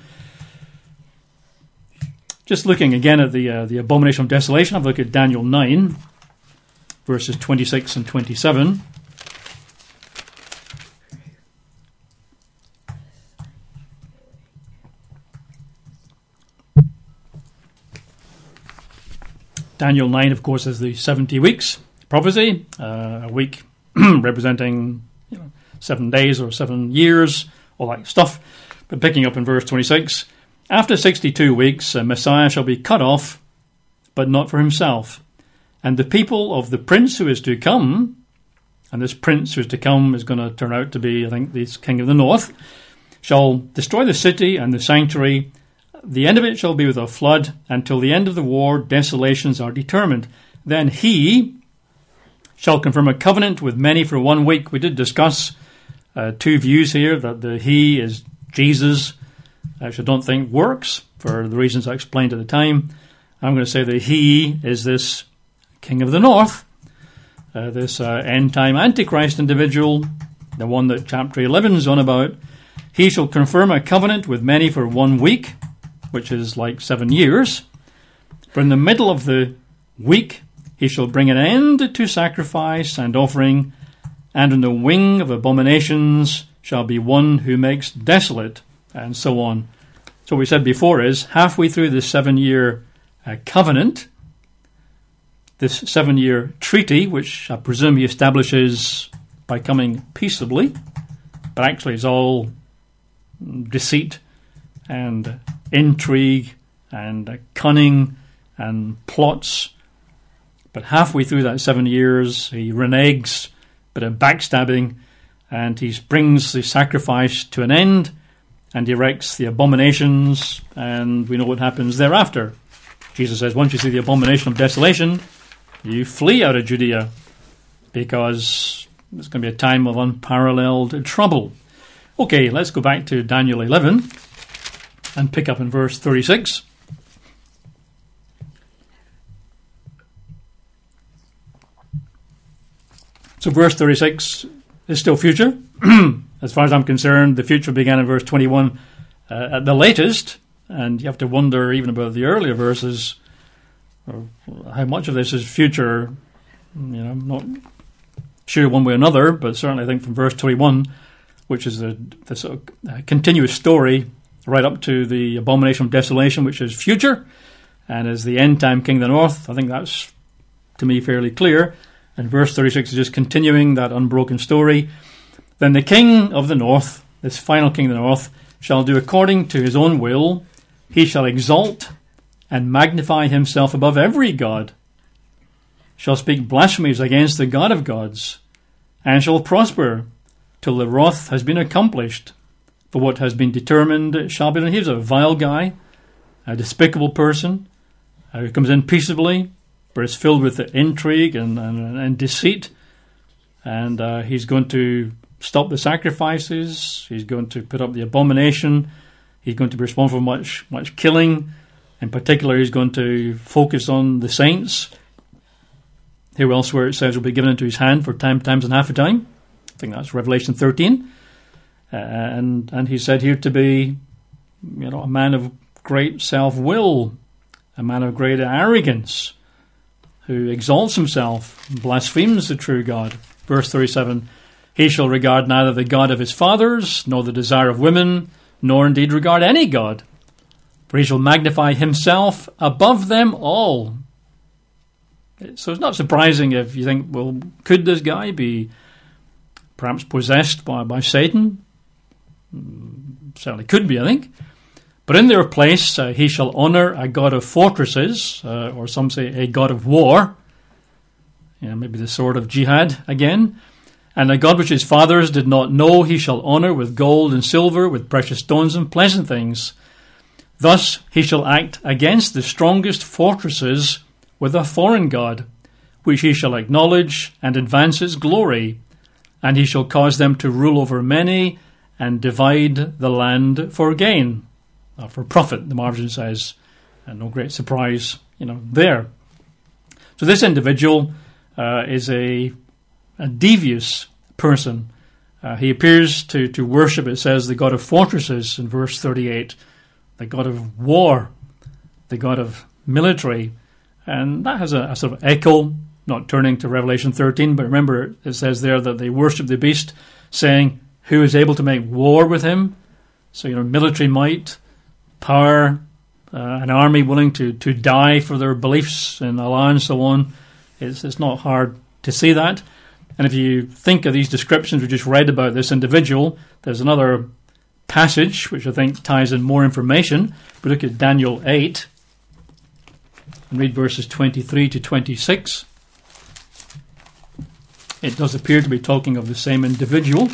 Just looking again at the uh, the abomination of desolation, I've looked at Daniel nine, verses twenty-six and twenty-seven. Daniel nine, of course, is the seventy weeks prophecy, uh, a week representing you know, seven days or seven years, all that stuff. But picking up in verse twenty-six, after sixty-two weeks, a Messiah shall be cut off, but not for himself. And the people of the prince who is to come, and this prince who is to come is going to turn out to be, I think, this king of the north, shall destroy the city and the sanctuary. The end of it shall be with a flood. Until the end of the war, desolations are determined. Then he shall confirm a covenant with many for one week. We did discuss uh, two views here, that the he is Jesus, which I don't think works for the reasons I explained at the time. I'm going to say that he is this king of the north, uh, this uh, end-time Antichrist individual, the one that chapter eleven is on about. He shall confirm a covenant with many for one week, which is like seven years. For in the middle of the week he shall bring an end to sacrifice and offering, and in the wing of abominations shall be one who makes desolate, and so on. So what we said before is, halfway through this seven-year uh, covenant, this seven-year treaty, which I presume he establishes by coming peaceably, but actually it's all deceit and intrigue and cunning and plots. But halfway through that seven years, he reneges, bit of backstabbing, and he brings the sacrifice to an end and erects the abominations, and we know what happens thereafter. Jesus says, once you see the abomination of desolation, you flee out of Judea, because there's going to be a time of unparalleled trouble. Okay, let's go back to Daniel eleven and pick up in verse thirty-six. So verse thirty-six is still future. As far as I'm concerned, the future began in verse twenty-one uh, at the latest, and you have to wonder even about the earlier verses, or how much of this is future. You know, I'm not sure one way or another, but certainly I think from verse twenty-one, which is the, the sort of uh, continuous story right up to the abomination of desolation, which is future, and is the end-time king of the north. I think that's, to me, fairly clear. And verse thirty-six is just continuing that unbroken story. Then the king of the north, this final king of the north, shall do according to his own will. He shall exalt and magnify himself above every god, shall speak blasphemies against the God of gods, and shall prosper till the wrath has been accomplished. For what has been determined shall be done. He's a vile guy, a despicable person, uh, who comes in peaceably, but is filled with intrigue and, and, and deceit. And uh, he's going to stop the sacrifices. He's going to put up the abomination. He's going to be responsible for much, much killing. In particular, he's going to focus on the saints. Here elsewhere it says will be given into his hand for time, times and half a time. I think that's Revelation thirteen. Uh, and and he's said here to be, you know, a man of great self-will, a man of great arrogance, who exalts himself, blasphemes the true God. Verse thirty-seven, he shall regard neither the God of his fathers, nor the desire of women, nor indeed regard any God. For he shall magnify himself above them all. So it's not surprising if you think, well, could this guy be perhaps possessed by, by Satan? Certainly could be, I think. But in their place, uh, he shall honour a god of fortresses, uh, or some say a god of war. You know, maybe the sword of jihad again. And a god which his fathers did not know, he shall honour with gold and silver, with precious stones and pleasant things. Thus he shall act against the strongest fortresses with a foreign god, which he shall acknowledge and advance its glory. And he shall cause them to rule over many and divide the land for gain. Uh, for profit, the margin says. And no great surprise, you know, there. So this individual uh, is a, a devious person. Uh, he appears to, to worship, it says, the god of fortresses in verse thirty-eight, the god of war, the god of military. And that has a, a sort of echo, not turning to Revelation thirteen, but remember it says there that they worship the beast, saying, who is able to make war with him? So, you know, military might, power, uh, an army willing to, to die for their beliefs in Allah and so on. It's, it's not hard to see that. And if you think of these descriptions we just read about this individual, there's another passage which I think ties in more information. We look at Daniel eight and read verses twenty-three to twenty-six. it does appear to be talking of the same individual.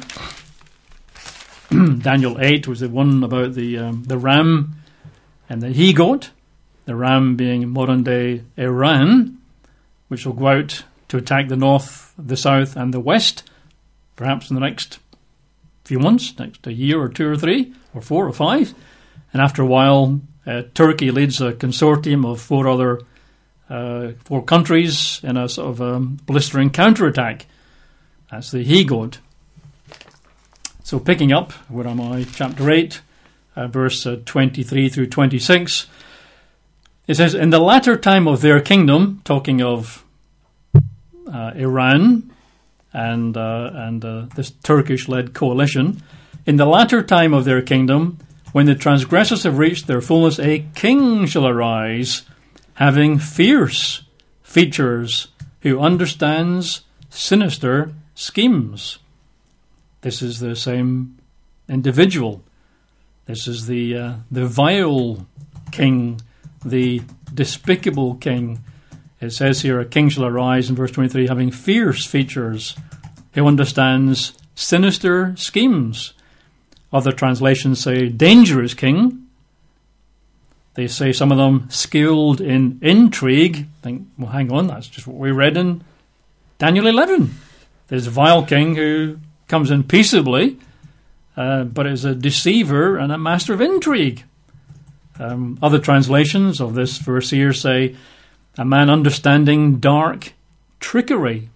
Daniel eight was the one about the um, the ram and the he-goat, the ram being modern-day Iran, which will go out to attack the north, the south, and the west, perhaps in the next few months, next a year or two or three, or four or five. And after a while, uh, Turkey leads a consortium of four other uh, four countries in a sort of um, blistering counterattack. That's the he-goat. So picking up, where am I? Chapter eight, uh, verse uh, twenty-three through twenty-six. It says, in the latter time of their kingdom, talking of uh, Iran and uh, and uh, this Turkish-led coalition, in the latter time of their kingdom, when the transgressors have reached their fullness, a king shall arise, having fierce features, who understands sinister schemes. This is the same individual. This is the uh, the vile king, the despicable king. It says here, a king shall arise in verse twenty-three, having fierce features, who understands sinister schemes. Other translations say dangerous king. They say, some of them, skilled in intrigue. Think, well, hang on, that's just what we read in Daniel eleven. There's a vile king who comes in peaceably, uh, but is a deceiver and a master of intrigue. Um, other translations of this verse here say, a man understanding dark trickery.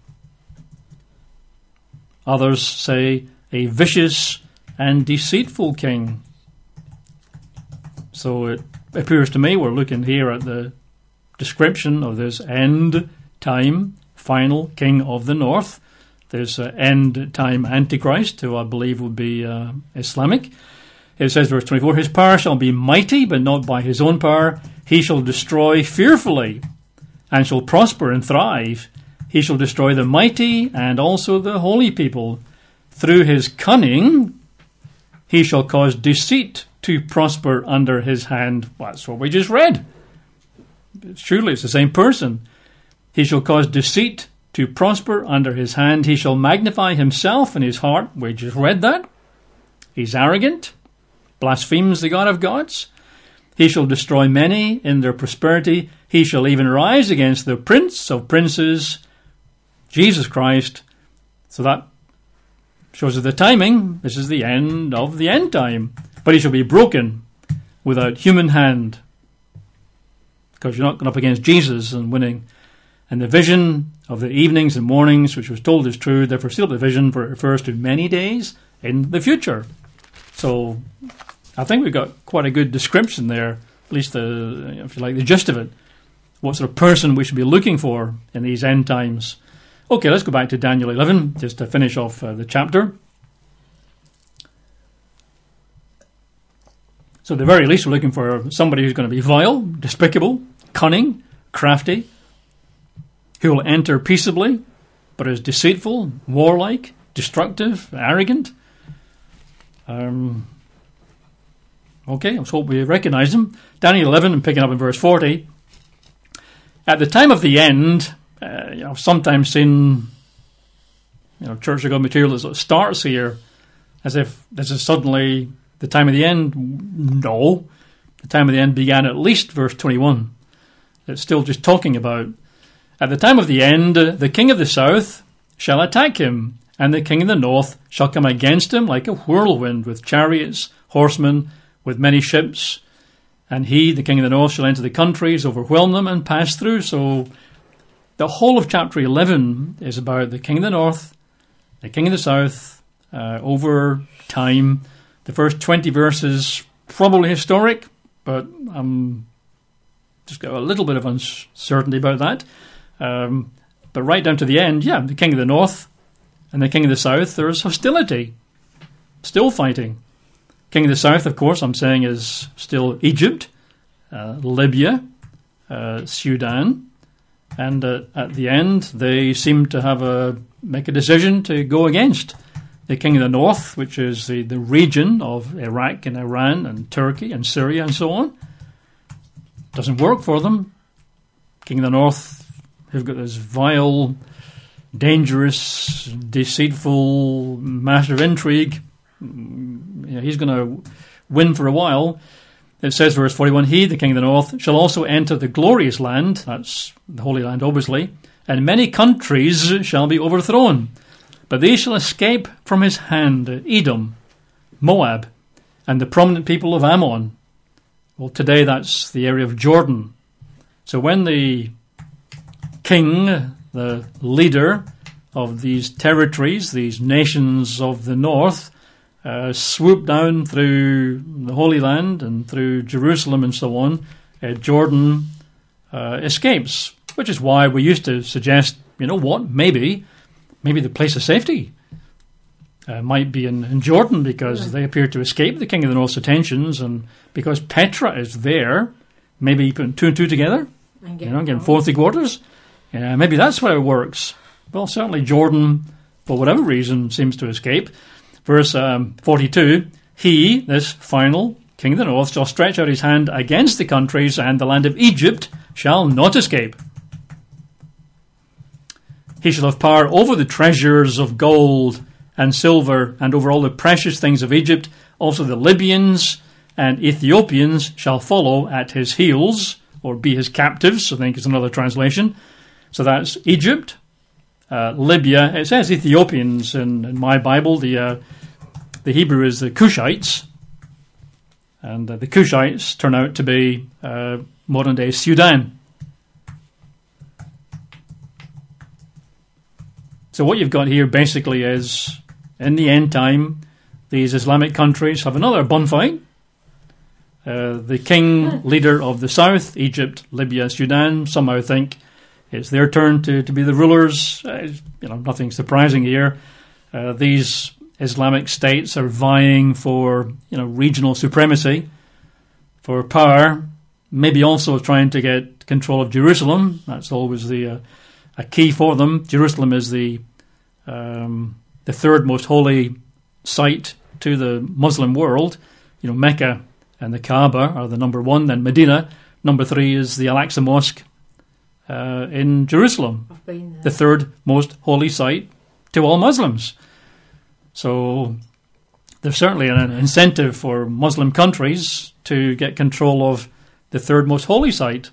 Others say, a vicious and deceitful king. So it appears to me we're looking here at the description of this end time final king of the north. There's uh, end time Antichrist, who I believe would be uh, Islamic. It says, verse twenty-four, his power shall be mighty, but not by his own power. He shall destroy fearfully, and shall prosper and thrive. He shall destroy the mighty and also the holy people. Through his cunning, he shall cause deceit to prosper under his hand. Well, that's what we just read. Surely it's the same person. He shall cause deceit to prosper under his hand. He shall magnify himself in his heart. We just read that. He's arrogant, blasphemes the God of gods. He shall destroy many in their prosperity. He shall even rise against the prince of princes, Jesus Christ. So that shows us the timing. This is the end of the end time. But he shall be broken without human hand. Because you're not going up against Jesus and winning. And the vision of the evenings and mornings, which was told is true, therefore seal the vision, for it refers to many days in the future. So I think we've got quite a good description there, at least the, if you like, the gist of it. What sort of person we should be looking for in these end times. Okay, let's go back to Daniel eleven, just to finish off uh, the chapter. So at the very least, we're looking for somebody who's going to be vile, despicable, cunning, crafty, who will enter peaceably, but is deceitful, warlike, destructive, arrogant. Um, okay, let's hope we recognize them. Daniel eleven, and picking up in verse forty. At the time of the end, uh, you know, I've sometimes seen, you know, Church of God material that sort of starts here as if this is suddenly the time of the end. No, the time of the end began at least verse twenty-one. It's still just talking about, at the time of the end, the king of the south shall attack him, and the king of the north shall come against him like a whirlwind, with chariots, horsemen, with many ships. And he, the king of the north, shall enter the countries, overwhelm them, and pass through. So the whole of chapter eleven is about the king of the north, the king of the south, uh, over time. The first twenty verses, probably historic, but I'm just got a little bit of uncertainty about that. Um, but right down to the end, yeah, the king of the north and the king of the south, there is hostility, still fighting. King of the south, of course, I'm saying is still Egypt, uh, Libya, uh, Sudan, and uh, at the end they seem to have a make a decision to go against the king of the north, which is the, the region of Iraq and Iran and Turkey and Syria and so on. Doesn't work for them. King of the north, who've got this vile dangerous, deceitful, master of intrigue. You know, he's going to win for a while. It says, verse forty-one, he, the king of the north, shall also enter the glorious land, that's the Holy Land obviously, and many countries shall be overthrown, but they shall escape from his hand, Edom, Moab, and the prominent people of Ammon. Well, today that's the area of Jordan. So when the king, the leader of these territories, these nations of the north, uh, swoop down through the Holy Land and through Jerusalem and so on, uh, Jordan uh, escapes, which is why we used to suggest, you know what, maybe, maybe the place of safety uh, might be in, in Jordan, because yeah. they appear to escape the king of the north's attentions, and because Petra is there, maybe you put two and two together, you know, getting four three quarters. Yeah, maybe that's how it works. Well, certainly Jordan, for whatever reason, seems to escape. Verse um, forty-two, he, this final king of the north, shall stretch out his hand against the countries, and the land of Egypt shall not escape. He shall have power over the treasures of gold and silver, and over all the precious things of Egypt. Also the Libyans and Ethiopians shall follow at his heels, or be his captives, I think is another translation. So that's Egypt, uh, Libya. It says Ethiopians in, in my Bible. The uh, the Hebrew is the Cushites. And uh, the Cushites turn out to be uh, modern-day Sudan. So what you've got here basically is, in the end time, these Islamic countries have another bun fight. Uh, the king leader of the south, Egypt, Libya, Sudan, somehow think it's their turn to, to be the rulers. Uh, you know, nothing surprising here. Uh, these Islamic states are vying for, you know, regional supremacy, for power, maybe also trying to get control of Jerusalem. That's always the uh, a key for them. Jerusalem is the um, the third most holy site to the Muslim world. You know, Mecca and the Kaaba are the number one. Then Medina, number three, is the Al-Aqsa Mosque uh, in Jerusalem, the third most holy site to all Muslims. So there's certainly an incentive for Muslim countries to get control of the third most holy site.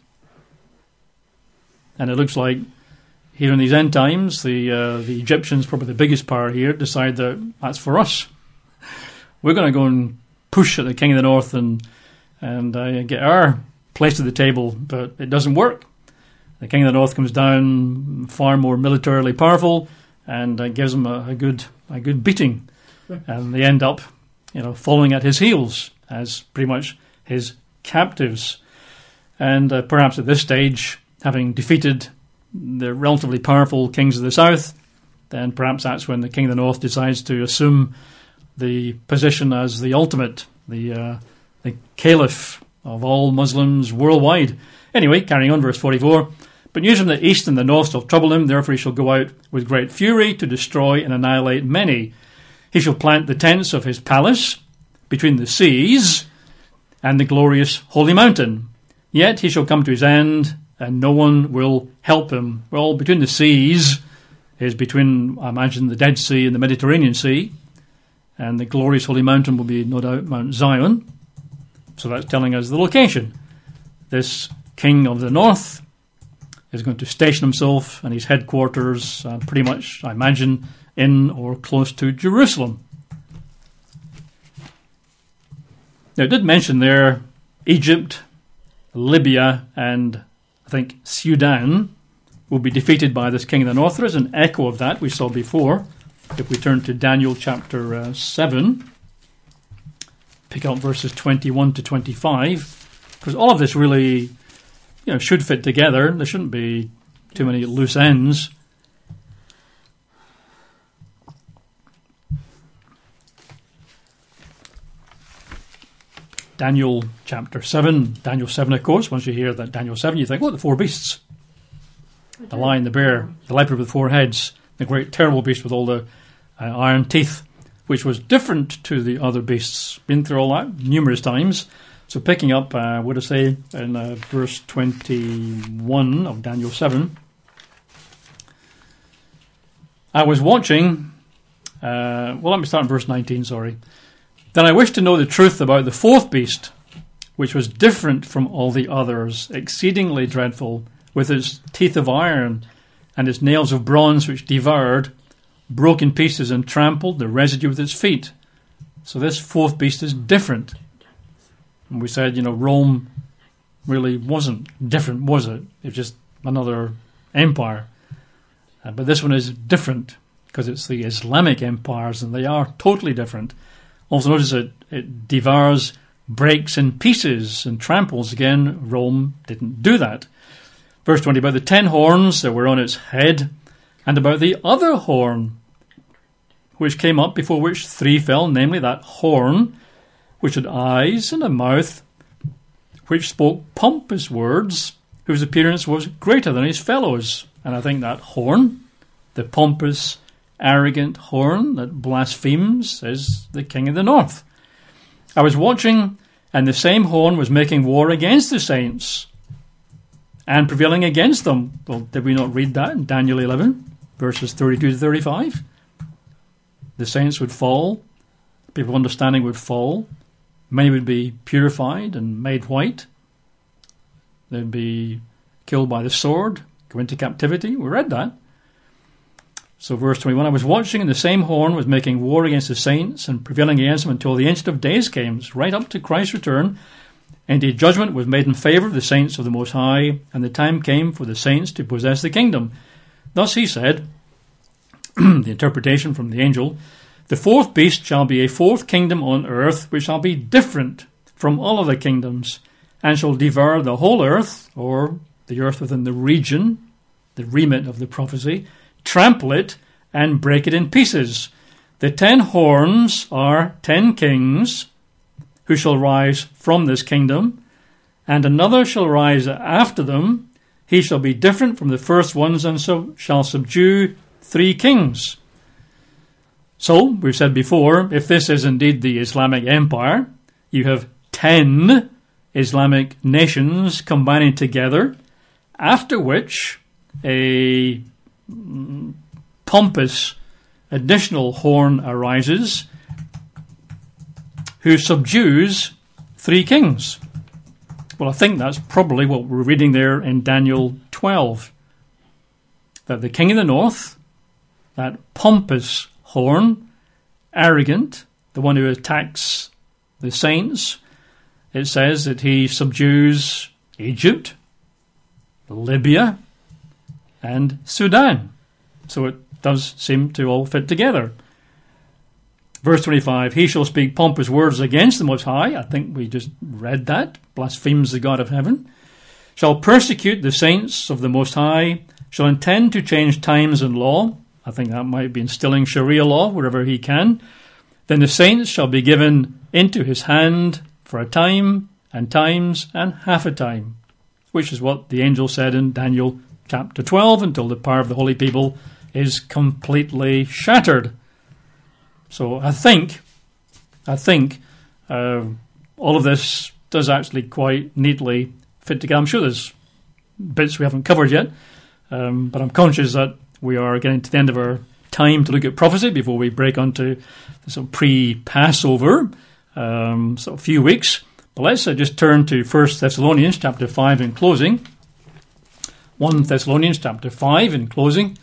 And it looks like here in these end times, the uh, the Egyptians, probably the biggest power here, decide that that's for us. We're going to go and push at the king of the north and and uh, get our place at the table, but it doesn't work. The king of the north comes down far more militarily powerful, and uh, gives them a, a good a good beating, and they end up, you know, following at his heels as pretty much his captives. And uh, perhaps at this stage, having defeated the relatively powerful kings of the south, then perhaps that's when the king of the north decides to assume the position as the ultimate, the uh, the caliph of all Muslims worldwide. Anyway, carrying on, verse forty-four. But news from the east and the north shall trouble him, therefore he shall go out with great fury to destroy and annihilate many. He shall plant the tents of his palace between the seas and the glorious holy mountain. Yet he shall come to his end, and no one will help him. Well, between the seas is between, I imagine, the Dead Sea and the Mediterranean Sea, and the glorious holy mountain will be, no doubt, Mount Zion. So that's telling us the location. This king of the north is going to station himself and his headquarters uh, pretty much, I imagine, in or close to Jerusalem. Now, I did mention there Egypt, Libya, and I think Sudan will be defeated by this king of the north. There is an echo of that we saw before. If we turn to Daniel chapter uh, seven, pick up verses twenty-one to twenty-five, because all of this really, you know, should fit together. There shouldn't be too many loose ends. Daniel chapter seven. Daniel seven, of course, once you hear that Daniel seven, you think, oh, the four beasts. The lion, the bear, the leopard with four heads, the great terrible beast with all the uh, iron teeth, which was different to the other beasts. Been through all that numerous times. So picking up, uh, what I say, in uh, verse twenty-one of Daniel seven. I was watching, uh, well, let me start in verse nineteen, sorry. Then I wished to know the truth about the fourth beast, which was different from all the others, exceedingly dreadful, with its teeth of iron and its nails of bronze, which devoured, broke in pieces and trampled the residue with its feet. So this fourth beast is different. And we said, you know, Rome really wasn't different, was it? It was just another empire. Uh, but this one is different because it's the Islamic empires, and they are totally different. Also notice that it devours, breaks in pieces and tramples. Again, Rome didn't do that. Verse twenty, about the ten horns that were on its head, and about the other horn, which came up, before which three fell, namely that horn, which had eyes and a mouth, which spoke pompous words, whose appearance was greater than his fellows. And I think that horn, the pompous, arrogant horn that blasphemes, is the king of the north. I was watching, and the same horn was making war against the saints and prevailing against them. Well, did we not read that in Daniel eleven, verses thirty-two to thirty-five? The saints would fall, people of understanding would fall, many would be purified and made white, they'd be killed by the sword, go into captivity. We read that. So verse twenty-one, I was watching, and the same horn was making war against the saints and prevailing against them until the Ancient of Days came, right up to Christ's return. Indeed, judgment was made in favour of the saints of the Most High, and the time came for the saints to possess the kingdom. Thus he said, the interpretation from the angel, the fourth beast shall be a fourth kingdom on earth, which shall be different from all other kingdoms, and shall devour the whole earth, or the earth within the region, the remit of the prophecy, trample it, and break it in pieces. The ten horns are ten kings who shall rise from this kingdom, and another shall rise after them. He shall be different from the first ones, and so shall subdue three kings. So, we've said before, if this is indeed the Islamic empire, you have ten Islamic nations combining together, after which a pompous additional horn arises who subdues three kings. Well, I think that's probably what we're reading there in Daniel twelve. That the king of the north, that pompous horn, arrogant, the one who attacks the saints, it says that he subdues Egypt, Libya, and Sudan. So it does seem to all fit together. Verse twenty-five, he shall speak pompous words against the Most High. I think we just read that. Blasphemes the God of heaven. Shall persecute the saints of the Most High. Shall intend to change times and law. I think that might be instilling Sharia law wherever he can. Then the saints shall be given into his hand for a time and times and half a time, which is what the angel said in Daniel chapter twelve, until the power of the holy people is completely shattered. So I think, I think uh, all of this does actually quite neatly fit together. I'm sure there's bits we haven't covered yet, um, but I'm conscious that we are getting to the end of our time to look at prophecy before we break onto the sort of pre-Passover um, sort of few weeks. But let's uh, just turn to First Thessalonians chapter five in closing. First Thessalonians chapter five in closing.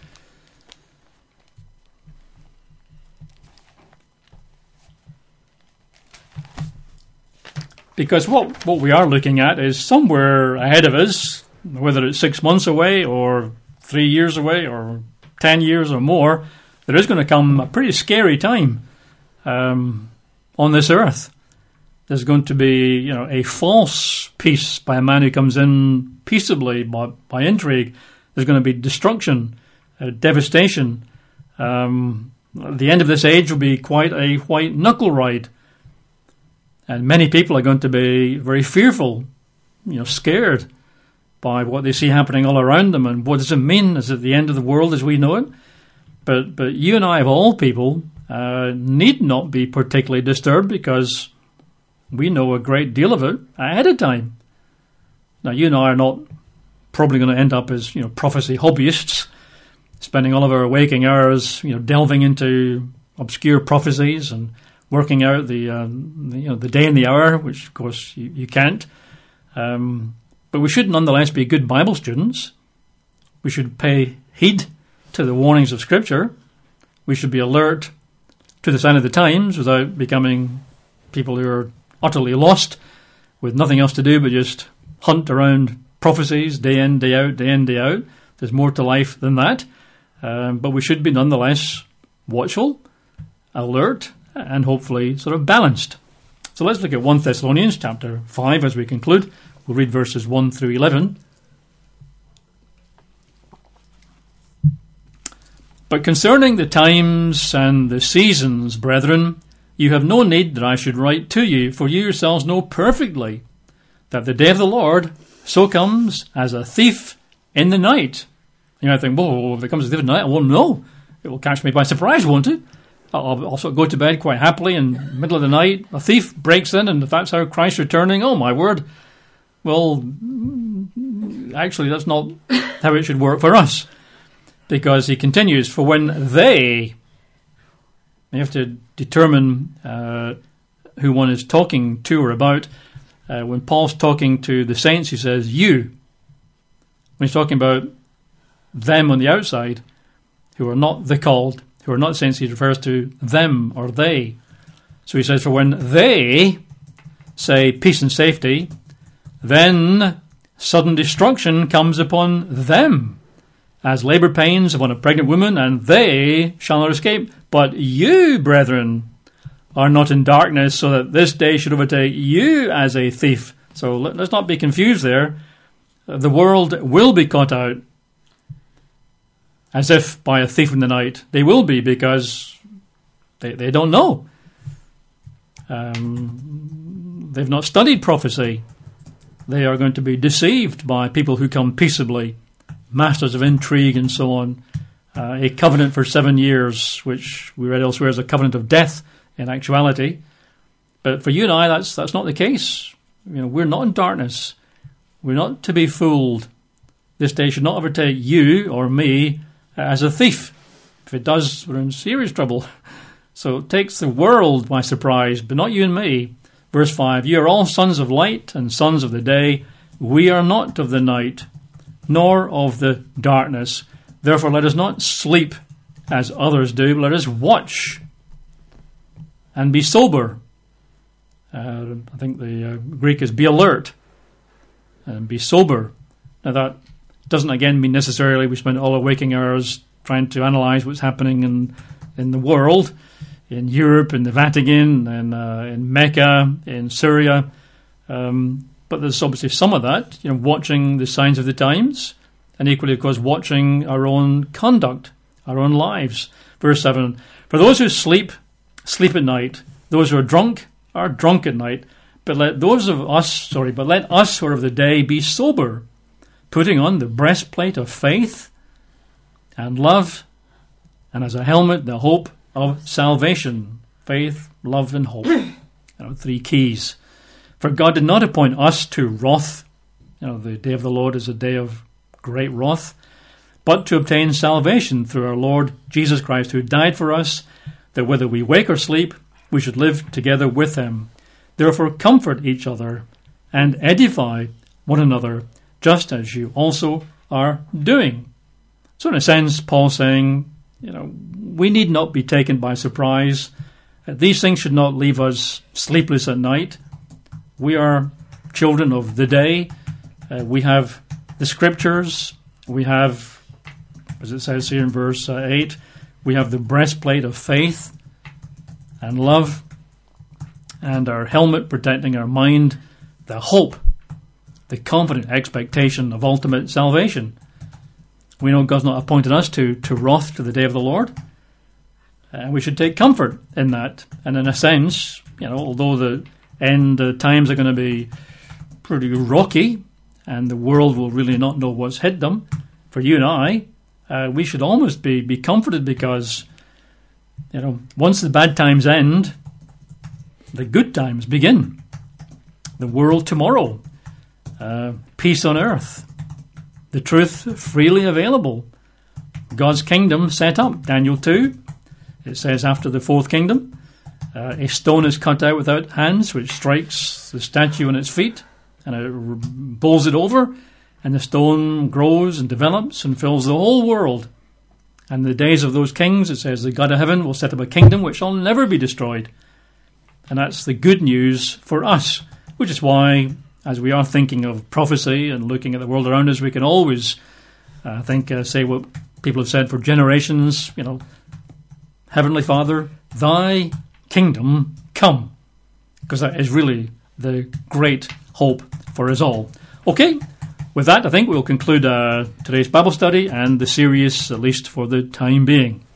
Because what, what we are looking at is somewhere ahead of us, whether it's six months away or three years away or ten years or more, there is going to come a pretty scary time um, on this earth. There's going to be, you know, a false peace by a man who comes in peaceably by, by intrigue. There's going to be destruction, uh, devastation. Um, the end of this age will be quite a white knuckle ride. And many people are going to be very fearful, you know, scared by what they see happening all around them. And what does it mean? Is it the end of the world as we know it? But but you and I, of all people, uh, need not be particularly disturbed, because we know a great deal of it ahead of time. Now, you and I are not probably going to end up as, you know, prophecy hobbyists. spending all of our waking hours, you know, delving into obscure prophecies and working out the, um, the you know the day and the hour, which of course you, you can't. Um, but we should nonetheless be good Bible students. We should pay heed to the warnings of Scripture. We should be alert to the sign of the times without becoming people who are utterly lost with nothing else to do but just hunt around prophecies day in, day out, day in, day out. There's more to life than that. Um, but we should be nonetheless watchful, alert, and hopefully sort of balanced. So let's look at First Thessalonians chapter five as we conclude. We'll read verses one through eleven. But concerning the times and the seasons, brethren, you have no need that I should write to you, for you yourselves know perfectly that the day of the Lord so comes as a thief in the night. You know, I think, well, if it comes as a thief in the night, I won't know. It will catch me by surprise, won't it? I'll also go to bed quite happily, and in the middle of the night, a thief breaks in, and if that's how Christ's returning, oh my word. Well, actually, that's not how it should work for us. Because he continues, for when they, you have to determine uh, who one is talking to or about. Uh, when Paul's talking to the saints, he says, you. When he's talking about them on the outside, who are not the called, who are not saints, he refers to them or they. So he says, for when they say peace and safety, then sudden destruction comes upon them, as labour pains upon a pregnant woman, and they shall not escape. But you, brethren, are not in darkness, so that this day should overtake you as a thief. So let's not be confused there. The world will be caught out as if by a thief in the night. They will be, because they, they don't know. Um, they've not studied prophecy. They are going to be deceived by people who come peaceably, masters of intrigue and so on. Uh, a covenant for seven years, which we read elsewhere as a covenant of death in actuality. But for you and I, that's that's not the case. You know, we're not in darkness. We're not to be fooled. This day should not overtake you or me as a thief. If it does, we're in serious trouble. So it takes the world by surprise, but not you and me. Verse five, you are all sons of light and sons of the day. We are not of the night, nor of the darkness. Therefore let us not sleep as others do, but let us watch and be sober. Uh, I think the uh, Greek is be alert and be sober. Now that doesn't again mean necessarily we spend all our waking hours trying to analyse what's happening in, in the world, in Europe, in the Vatican, and uh, in Mecca, in Syria. Um, but there's obviously some of that, you know, watching the signs of the times, and equally, of course, watching our own conduct, our own lives. Verse seven, for those who sleep, sleep at night. Those who are drunk are drunk at night. But let those of us, sorry, but let us who are of the day be sober, putting on the breastplate of faith and love, and as a helmet, the hope of salvation. Faith, love, and hope. You know, three keys. For God did not appoint us to wrath. You know, the day of the Lord is a day of great wrath, but to obtain salvation through our Lord Jesus Christ, who died for us, that whether we wake or sleep, we should live together with him. Therefore comfort each other and edify one another, just as you also are doing. So in a sense, Paul's saying, you know, we need not be taken by surprise. These things should not leave us sleepless at night. We are children of the day. Uh, we have the scriptures. We have, as it says here in verse uh, eight, we have the breastplate of faith and love, and our helmet protecting our mind, the hope, the confident expectation of ultimate salvation. We know God's not appointed us to, to wrath, to the day of the Lord. And we should take comfort in that. And in a sense, you know, although the end uh, times are going to be pretty rocky, and the world will really not know what's hit them, for you and I, uh, we should almost be, be comforted, because, you know, once the bad times end, the good times begin. The world tomorrow, uh, peace on earth, the truth freely available, God's kingdom set up. Daniel two, it says after the fourth kingdom, uh, a stone is cut out without hands, which strikes the statue on its feet, and it bowls it over, and the stone grows and develops and fills the whole world. And in the days of those kings, it says the God of heaven will set up a kingdom which shall never be destroyed. And that's the good news for us, which is why, as we are thinking of prophecy and looking at the world around us, we can always, I uh, think, uh, say what people have said for generations, you know, Heavenly Father, thy kingdom come. Because that is really the great hope for us all. Okay, with that, I think we'll conclude uh, today's Bible study and the series, at least for the time being.